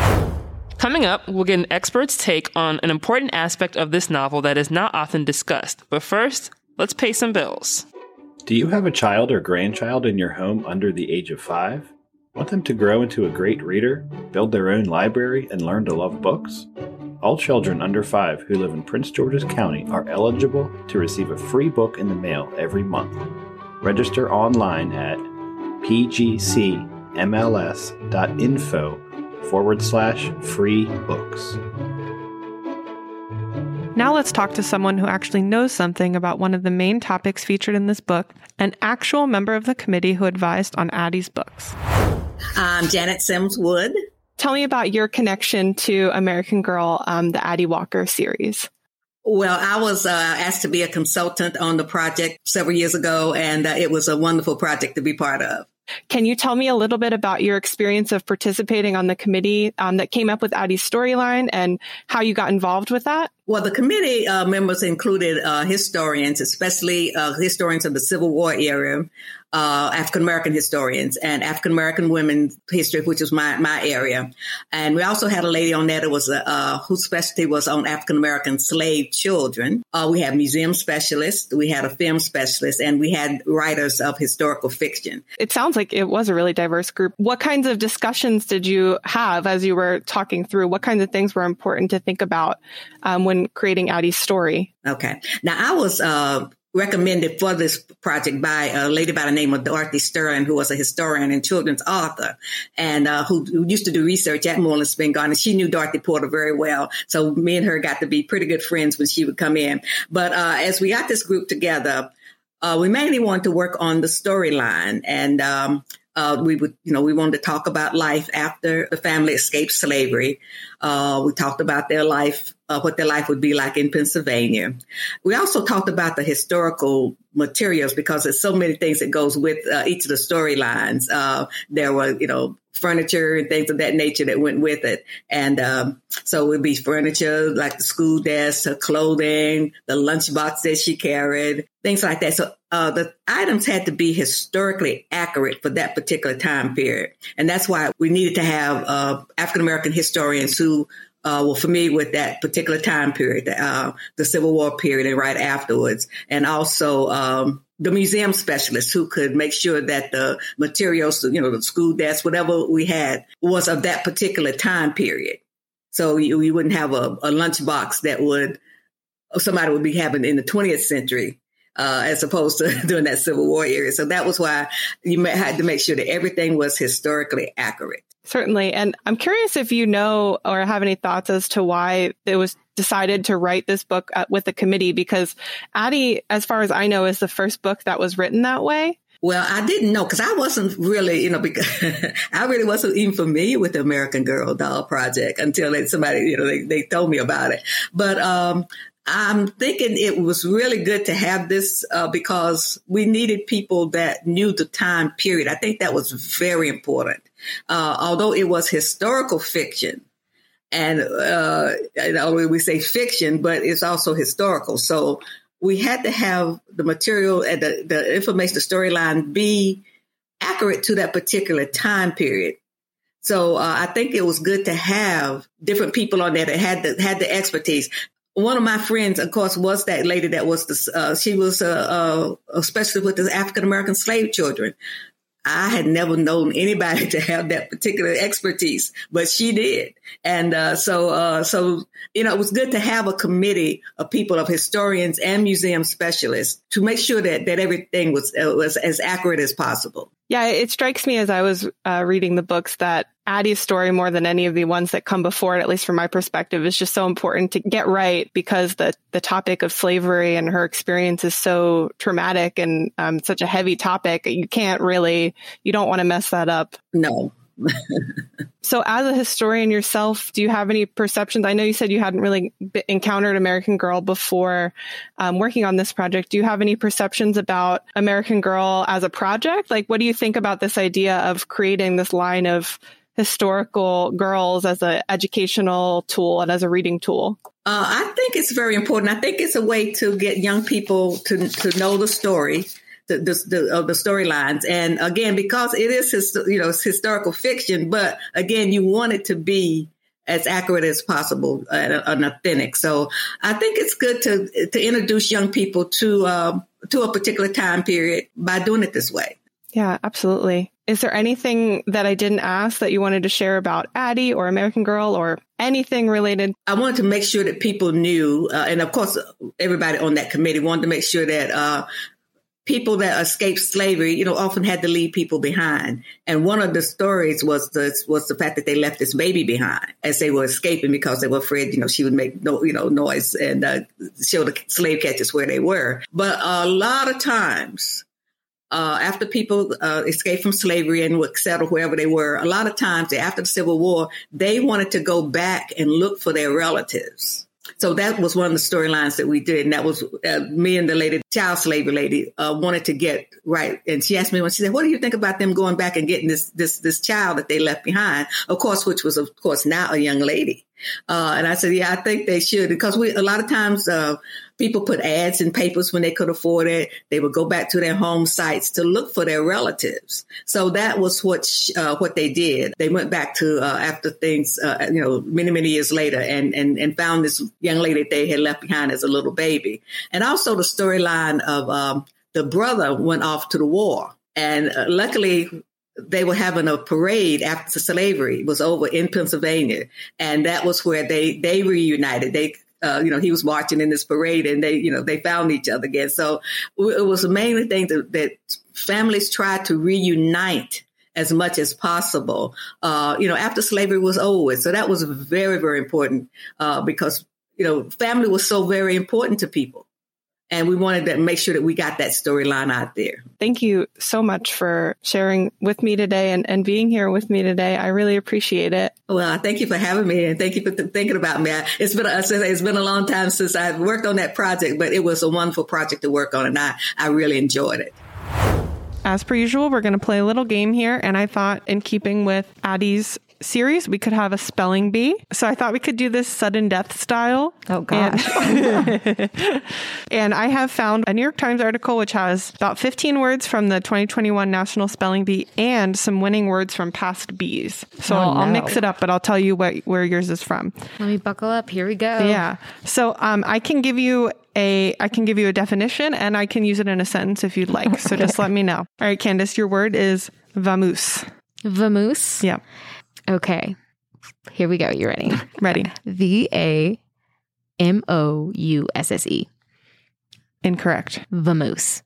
Coming up, we'll get an expert's take on an important aspect of this novel that is not often discussed. But first, let's pay some bills. Do you have a child or grandchild in your home under the age of five? Want them to grow into a great reader, build their own library, and learn to love books? All children under five who live in Prince George's County are eligible to receive a free book in the mail every month. Register online at pgcmls.info forward slash free books. Now let's talk to someone who actually knows something about one of the main topics featured in this book, an actual member of the committee who advised on Addie's books. I'm Janet Sims Wood. Tell me about your connection to American Girl, um, the Addie Walker series. Well, I was uh, asked to be a consultant on the project several years ago, and uh, it was a wonderful project to be part of. Can you tell me a little bit about your experience of participating on the committee um, that came up with Addie's storyline and how you got involved with that? Well, the committee uh, members included uh, historians, especially uh, historians of the Civil War era, uh, African-American historians, and African-American women's history, which was my, my area. And we also had a lady on there that was uh, whose specialty was on African-American slave children. Uh, we had museum specialists, we had a film specialist, and we had writers of historical fiction. It sounds like it was a really diverse group. What kinds of discussions did you have as you were talking through? What kinds of things were important to think about um, when creating Addie's story? Okay. Now, I was uh, recommended for this project by a lady by the name of Dorothy Sterling, who was a historian and children's author, and uh, who, who used to do research at Moreland Spring Garden. She knew Dorothy Porter very well. So me and her got to be pretty good friends when she would come in. But uh, as we got this group together, uh, we mainly wanted to work on the storyline. And um, uh, we would, you know, we wanted to talk about life after the family escaped slavery. Uh, we talked about their life, uh, what their life would be like in Pennsylvania. We also talked about the historical materials because there's so many things that goes with uh, each of the storylines. Uh, there were, you know, furniture and things of that nature that went with it. And um, so it would be furniture like the school desk, her clothing, the lunchbox that she carried, things like that. So uh, the items had to be historically accurate for that particular time period. And that's why we needed to have uh, African-American historians who uh, were familiar with that particular time period, uh, the Civil War period and right afterwards. And also um, the museum specialists who could make sure that the materials, you know, the school desks, whatever we had was of that particular time period. So you, you wouldn't have a, a lunchbox that would, somebody would be having in the twentieth century. Uh, as opposed to during that Civil War era. So that was why you had to make sure that everything was historically accurate. Certainly. And I'm curious if you know or have any thoughts as to why it was decided to write this book with the committee, because Addie, as far as I know, is the first book that was written that way. Well, I didn't know because I wasn't really, you know, because I really wasn't even familiar with the American Girl Doll Project until they, somebody, you know, they, they told me about it. But um I'm thinking it was really good to have this uh, because we needed people that knew the time period. I think that was very important. Uh, although it was historical fiction, and uh, you know, we say fiction, but it's also historical. So we had to have the material and the, the information, the storyline be accurate to that particular time period. So uh, I think it was good to have different people on there that had the, had the expertise. One of my friends, of course, was that lady that was the, uh, she was, uh, uh, especially with the African-American slave children. I had never known anybody to have that particular expertise, but she did. And, uh, so, uh, so, you know, it was good to have a committee of people, of historians and museum specialists to make sure that, that everything was, uh, was as accurate as possible. Yeah, it strikes me as I was uh, reading the books that Addie's story, more than any of the ones that come before it, at least from my perspective, is just so important to get right because the, the topic of slavery and her experience is so traumatic and um, such a heavy topic. You can't really, you don't want to mess that up. No. So as a historian yourself, do you have any perceptions? I know you said you hadn't really b- encountered American Girl before um, working on this project. Do you have any perceptions about American Girl as a project? Like, what do you think about this idea of creating this line of historical girls as an educational tool and as a reading tool? Uh, I think it's very important. I think it's a way to get young people to, to know the story. The, the, the, of the storylines. And again, because it is, his, you know, it's historical fiction, but again, you want it to be as accurate as possible and, and authentic. So I think it's good to, to introduce young people to, um, to a particular time period by doing it this way. Yeah, absolutely. Is there anything that I didn't ask that you wanted to share about Addie or American Girl or anything related? I wanted to make sure that people knew, uh, and of course, everybody on that committee wanted to make sure that, uh, people that escaped slavery, you know, often had to leave people behind. And one of the stories was the was the fact that they left this baby behind as they were escaping because they were afraid, you know, she would make no, you know, noise and uh, show the slave catchers where they were. But a lot of times, uh, after people uh, escaped from slavery and would settle wherever they were, a lot of times after the Civil War, they wanted to go back and look for their relatives. So that was one of the storylines that we did. And that was uh, me and the lady, child slavery lady, uh, wanted to get right. And she asked me when she said, what do you think about them going back and getting this, this, this child that they left behind? Of course, which was, of course, now a young lady. Uh, and I said, yeah, I think they should, because we, a lot of times, uh, people put ads in papers when they could afford it. They would go back to their home sites to look for their relatives. So that was what, sh- uh, what they did. They went back to, uh, after things, uh, you know, many, many years later and, and, and found this young lady that they had left behind as a little baby. And also the storyline of, um, the brother went off to the war, and uh, luckily, they were having a parade after slavery was over in Pennsylvania. And that was where they, they reunited. They, uh, you know, he was marching in this parade and they, you know, they found each other again. So it was the main thing that, that families tried to reunite as much as possible, uh, you know, after slavery was over. So that was very, very important, uh, because, you know, family was so very important to people. And we wanted to make sure that we got that storyline out there. Thank you so much for sharing with me today and, and being here with me today. I really appreciate it. Well, thank you for having me and thank you for th- thinking about me. It's been, a, it's been a long time since I've worked on that project, but it was a wonderful project to work on and I, I really enjoyed it. As per usual, we're going to play a little game here. And I thought in keeping with Addie's series, we could have a spelling bee. So I thought we could do this sudden death style. Oh, gosh. And, and I have found a New York Times article which has about fifteen words from the twenty twenty-one National Spelling Bee and some winning words from past bees. So Oh, I'll, I'll no. mix it up, but I'll tell you what, where yours is from. Let me buckle up. Here we go. Yeah. So um, I can give you a I can give you a definition and I can use it in a sentence if you'd like. So just let me know. All right, Candace, your word is vamoose. Vamoose. Yeah. Okay. Here we go. You ready? Ready. V A M O U S S E. Incorrect. Vamoose.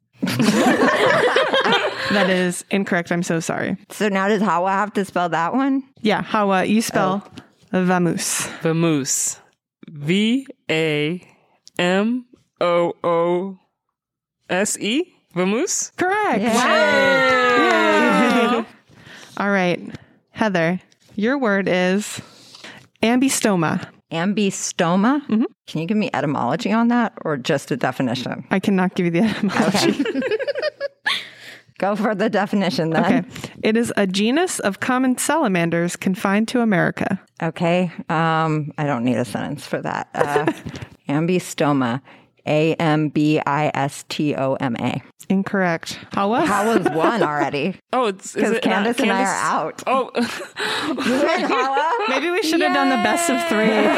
That is incorrect. I'm so sorry. So now does Hawa have to spell that one? Yeah. How uh, you spell vamoose? Vamoose. V A M O O S E? Vamoose? Correct. Yeah. Yay. All right. Heather, your word is ambystoma. Ambystoma? Mm-hmm. Can you give me etymology on that or just a definition? I cannot give you the etymology. Okay. Go for the definition then. Okay. It is a genus of common salamanders confined to America. Okay. Um, I don't need a sentence for that. Uh, ambystoma. A M B I S T O M A. Incorrect. How was? How was one already? Oh, it's Because is it not Candace and I Candace? are out. Oh, You win, Hawa. Maybe we should have done the best of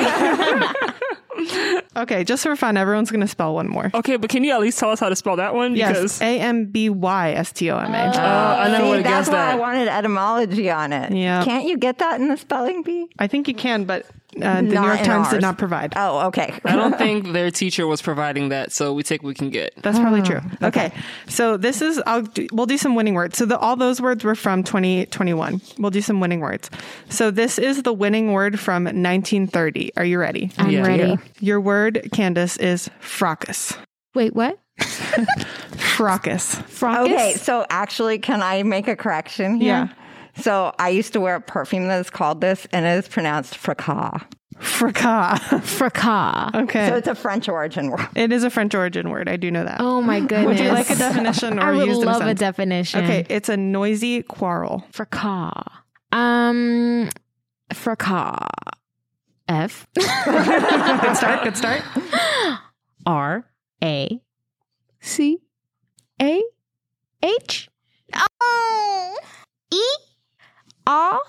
three. Okay, just for fun, everyone's going to spell one more. okay, but can you at least tell us how to spell that one? Yes, Because A M B Y S T O M A. uh, I never See, would have that's guessed why I that. wanted etymology on it. Yeah. Can't you get that in the spelling bee? I think you can, but uh, the New Not York in Times did ours. not provide. Oh, okay. I don't think their teacher was providing that, so we take what we can get. That's probably true. Okay. So this is, I'll do, we'll do some winning words. So the, all those words were from twenty twenty-one. We'll do some winning words. So this is the winning word from nineteen thirty. Are you ready? I'm Yeah. ready. Yeah. Your word, Candace, is fracas. Wait, what? Fracas. Fracas? Okay, so actually, can I make a correction here? Yeah. So I used to wear a perfume that is called this, and it is pronounced fracas. Fracas. Fracas. Okay. So it's a French origin word. It is a French origin word. I do know that. Oh my goodness. Would you like a definition or I would use love a sentence? definition. Okay, it's a noisy quarrel. Fracas. Um, fracas. F. Good start. Good start. R A C A H. Oh. E. R.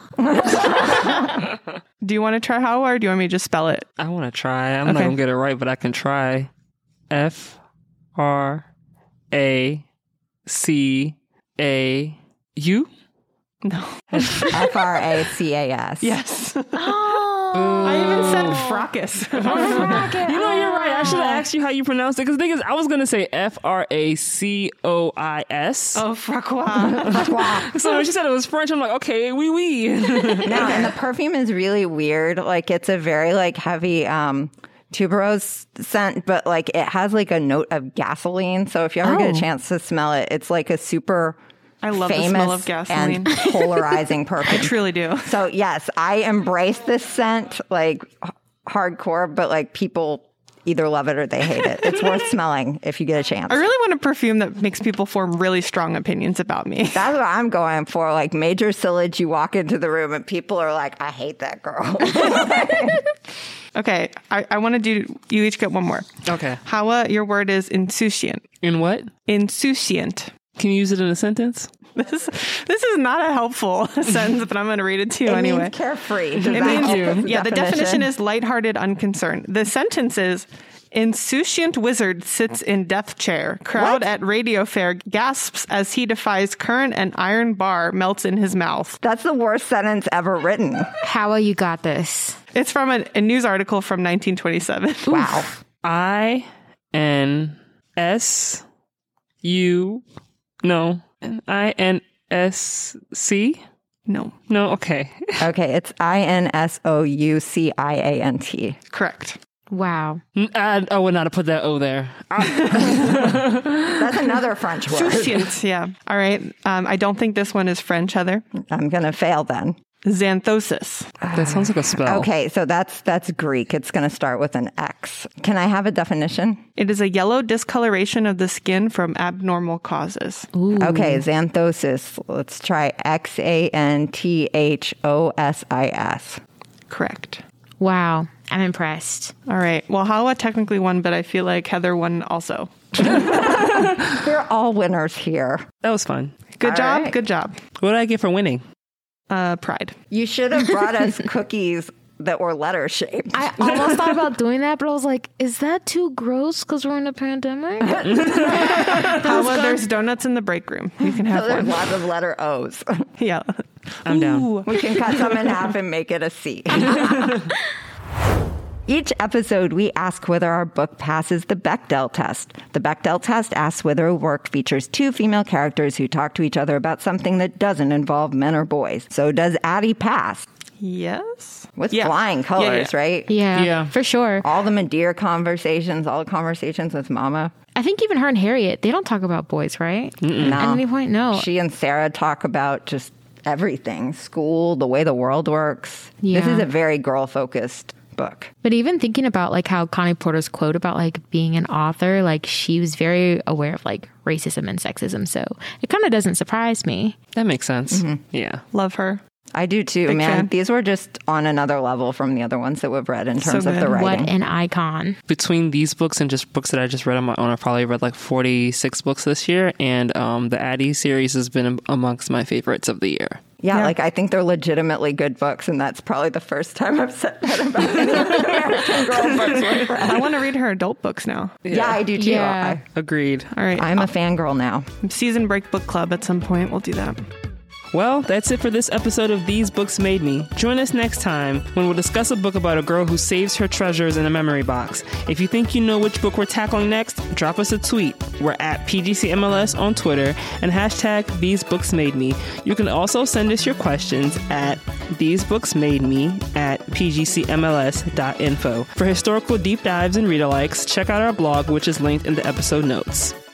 Do you want to try how, or do you want me to just spell it? I want to try. I'm Okay. not going to get it right, but I can try. F R A C A U? No. F R A C A S. Yes. Oh. I even said fracas. You know, you're right. I should have asked you how you pronounce it. Because the thing is, I was going to say F R A C O I S. Oh, fracas. So when she said it was French, I'm like, okay, oui, oui. No, and the perfume is really weird. Like it's a very like heavy um tuberose scent, but like it has like a note of gasoline. So if you ever get Oh. a chance to smell it, it's like a super I love the famous smell of gasoline. and polarizing I perfume. truly do. So yes, I embrace this scent like h- hardcore, but like people either love it or they hate it. It's worth smelling if you get a chance. I really want a perfume that makes people form really strong opinions about me. That's what I'm going for. Like major sillage, you walk into the room and people are like, I hate that girl. Okay, I, I want to do, you each get one more. Okay. Hawa, your word is insouciant. In what? Insouciant. Can you use it in a sentence? This, this is not a helpful sentence, but I'm going to read it to you It anyway. means carefree. Does It that means- help with the yeah, the definition definition is lighthearted, unconcerned. The sentence is, insouciant wizard sits in death chair. Crowd What? at radio fair gasps as he defies current and iron bar melts in his mouth. That's the worst sentence ever written. How you got this? It's from a, a news article from nineteen twenty-seven. Wow. I N S U. No. I N S C? No, No, okay. Okay, it's I N S O U C I A N T. correct. Wow. I, I would not have put that O there. That's another French word. Yeah. All right. Um, I don't think this one is French, Heather. I'm going to fail then. Xanthosis. That sounds like a spell. Okay, so that's that's Greek. It's going to start with an X. Can I have a definition? It is a yellow discoloration of the skin from abnormal causes. Ooh. Okay, xanthosis. Let's try X A N T H O S I S. Correct. Wow. I'm impressed. All right. Well, Hala technically won, but I feel like Heather won also. We're all winners here. That was fun. Good All job. right. Good job. What did I get for winning? Uh, pride. You should have brought us cookies that were letter shaped. I almost thought about doing that, but I was like, is that too gross because we're in a pandemic? Hala, there's donuts in the break room. You can have So there's one. lots of letter O's. Yeah. I'm down. Ooh. We can cut some in half and make it a C. Each episode, we ask whether our book passes the Bechdel test. The Bechdel test asks whether a work features two female characters who talk to each other about something that doesn't involve men or boys. So does Addie pass? Yes. With Yeah. flying colors, Yeah, yeah. right? Yeah, Yeah. for sure. All the Medea conversations, all the conversations with Mama. I think even her and Harriet, they don't talk about boys, right? No. At any point, no. She and Sarah talk about just everything. School, the way the world works. Yeah. This is a very girl-focused book. But even thinking about like how Connie Porter's quote about like being an author, like she was very aware of like racism and sexism. So it kind of doesn't surprise me. That makes sense. Yeah. Love her. I do too, Big man. fan. These were just on another level from the other ones that we've read in So terms of the good. writing. What an icon. Between these books and just books that I just read on my own, I've probably read like forty-six books this year. And um, the Addie series has been amongst my favorites of the year. Yeah, Yeah. like I think they're legitimately good books, and that's probably the first time I've said that about any American Girl books we've read. I want to read her adult books now. Yeah, I do too. Yeah. Agreed. All right. I, I'm a fangirl now. Season break book club at some point. We'll do that. Well, that's it for this episode of These Books Made Me. Join us next time when we'll discuss a book about a girl who saves her treasures in a memory box. If you think you know which book we're tackling next, drop us a tweet. We're at P G C M L S on Twitter and hashtag These Books Made Me. You can also send us your questions at These Books Made Me at P G C M L S dot info. For historical deep dives and read-alikes, check out our blog, which is linked in the episode notes.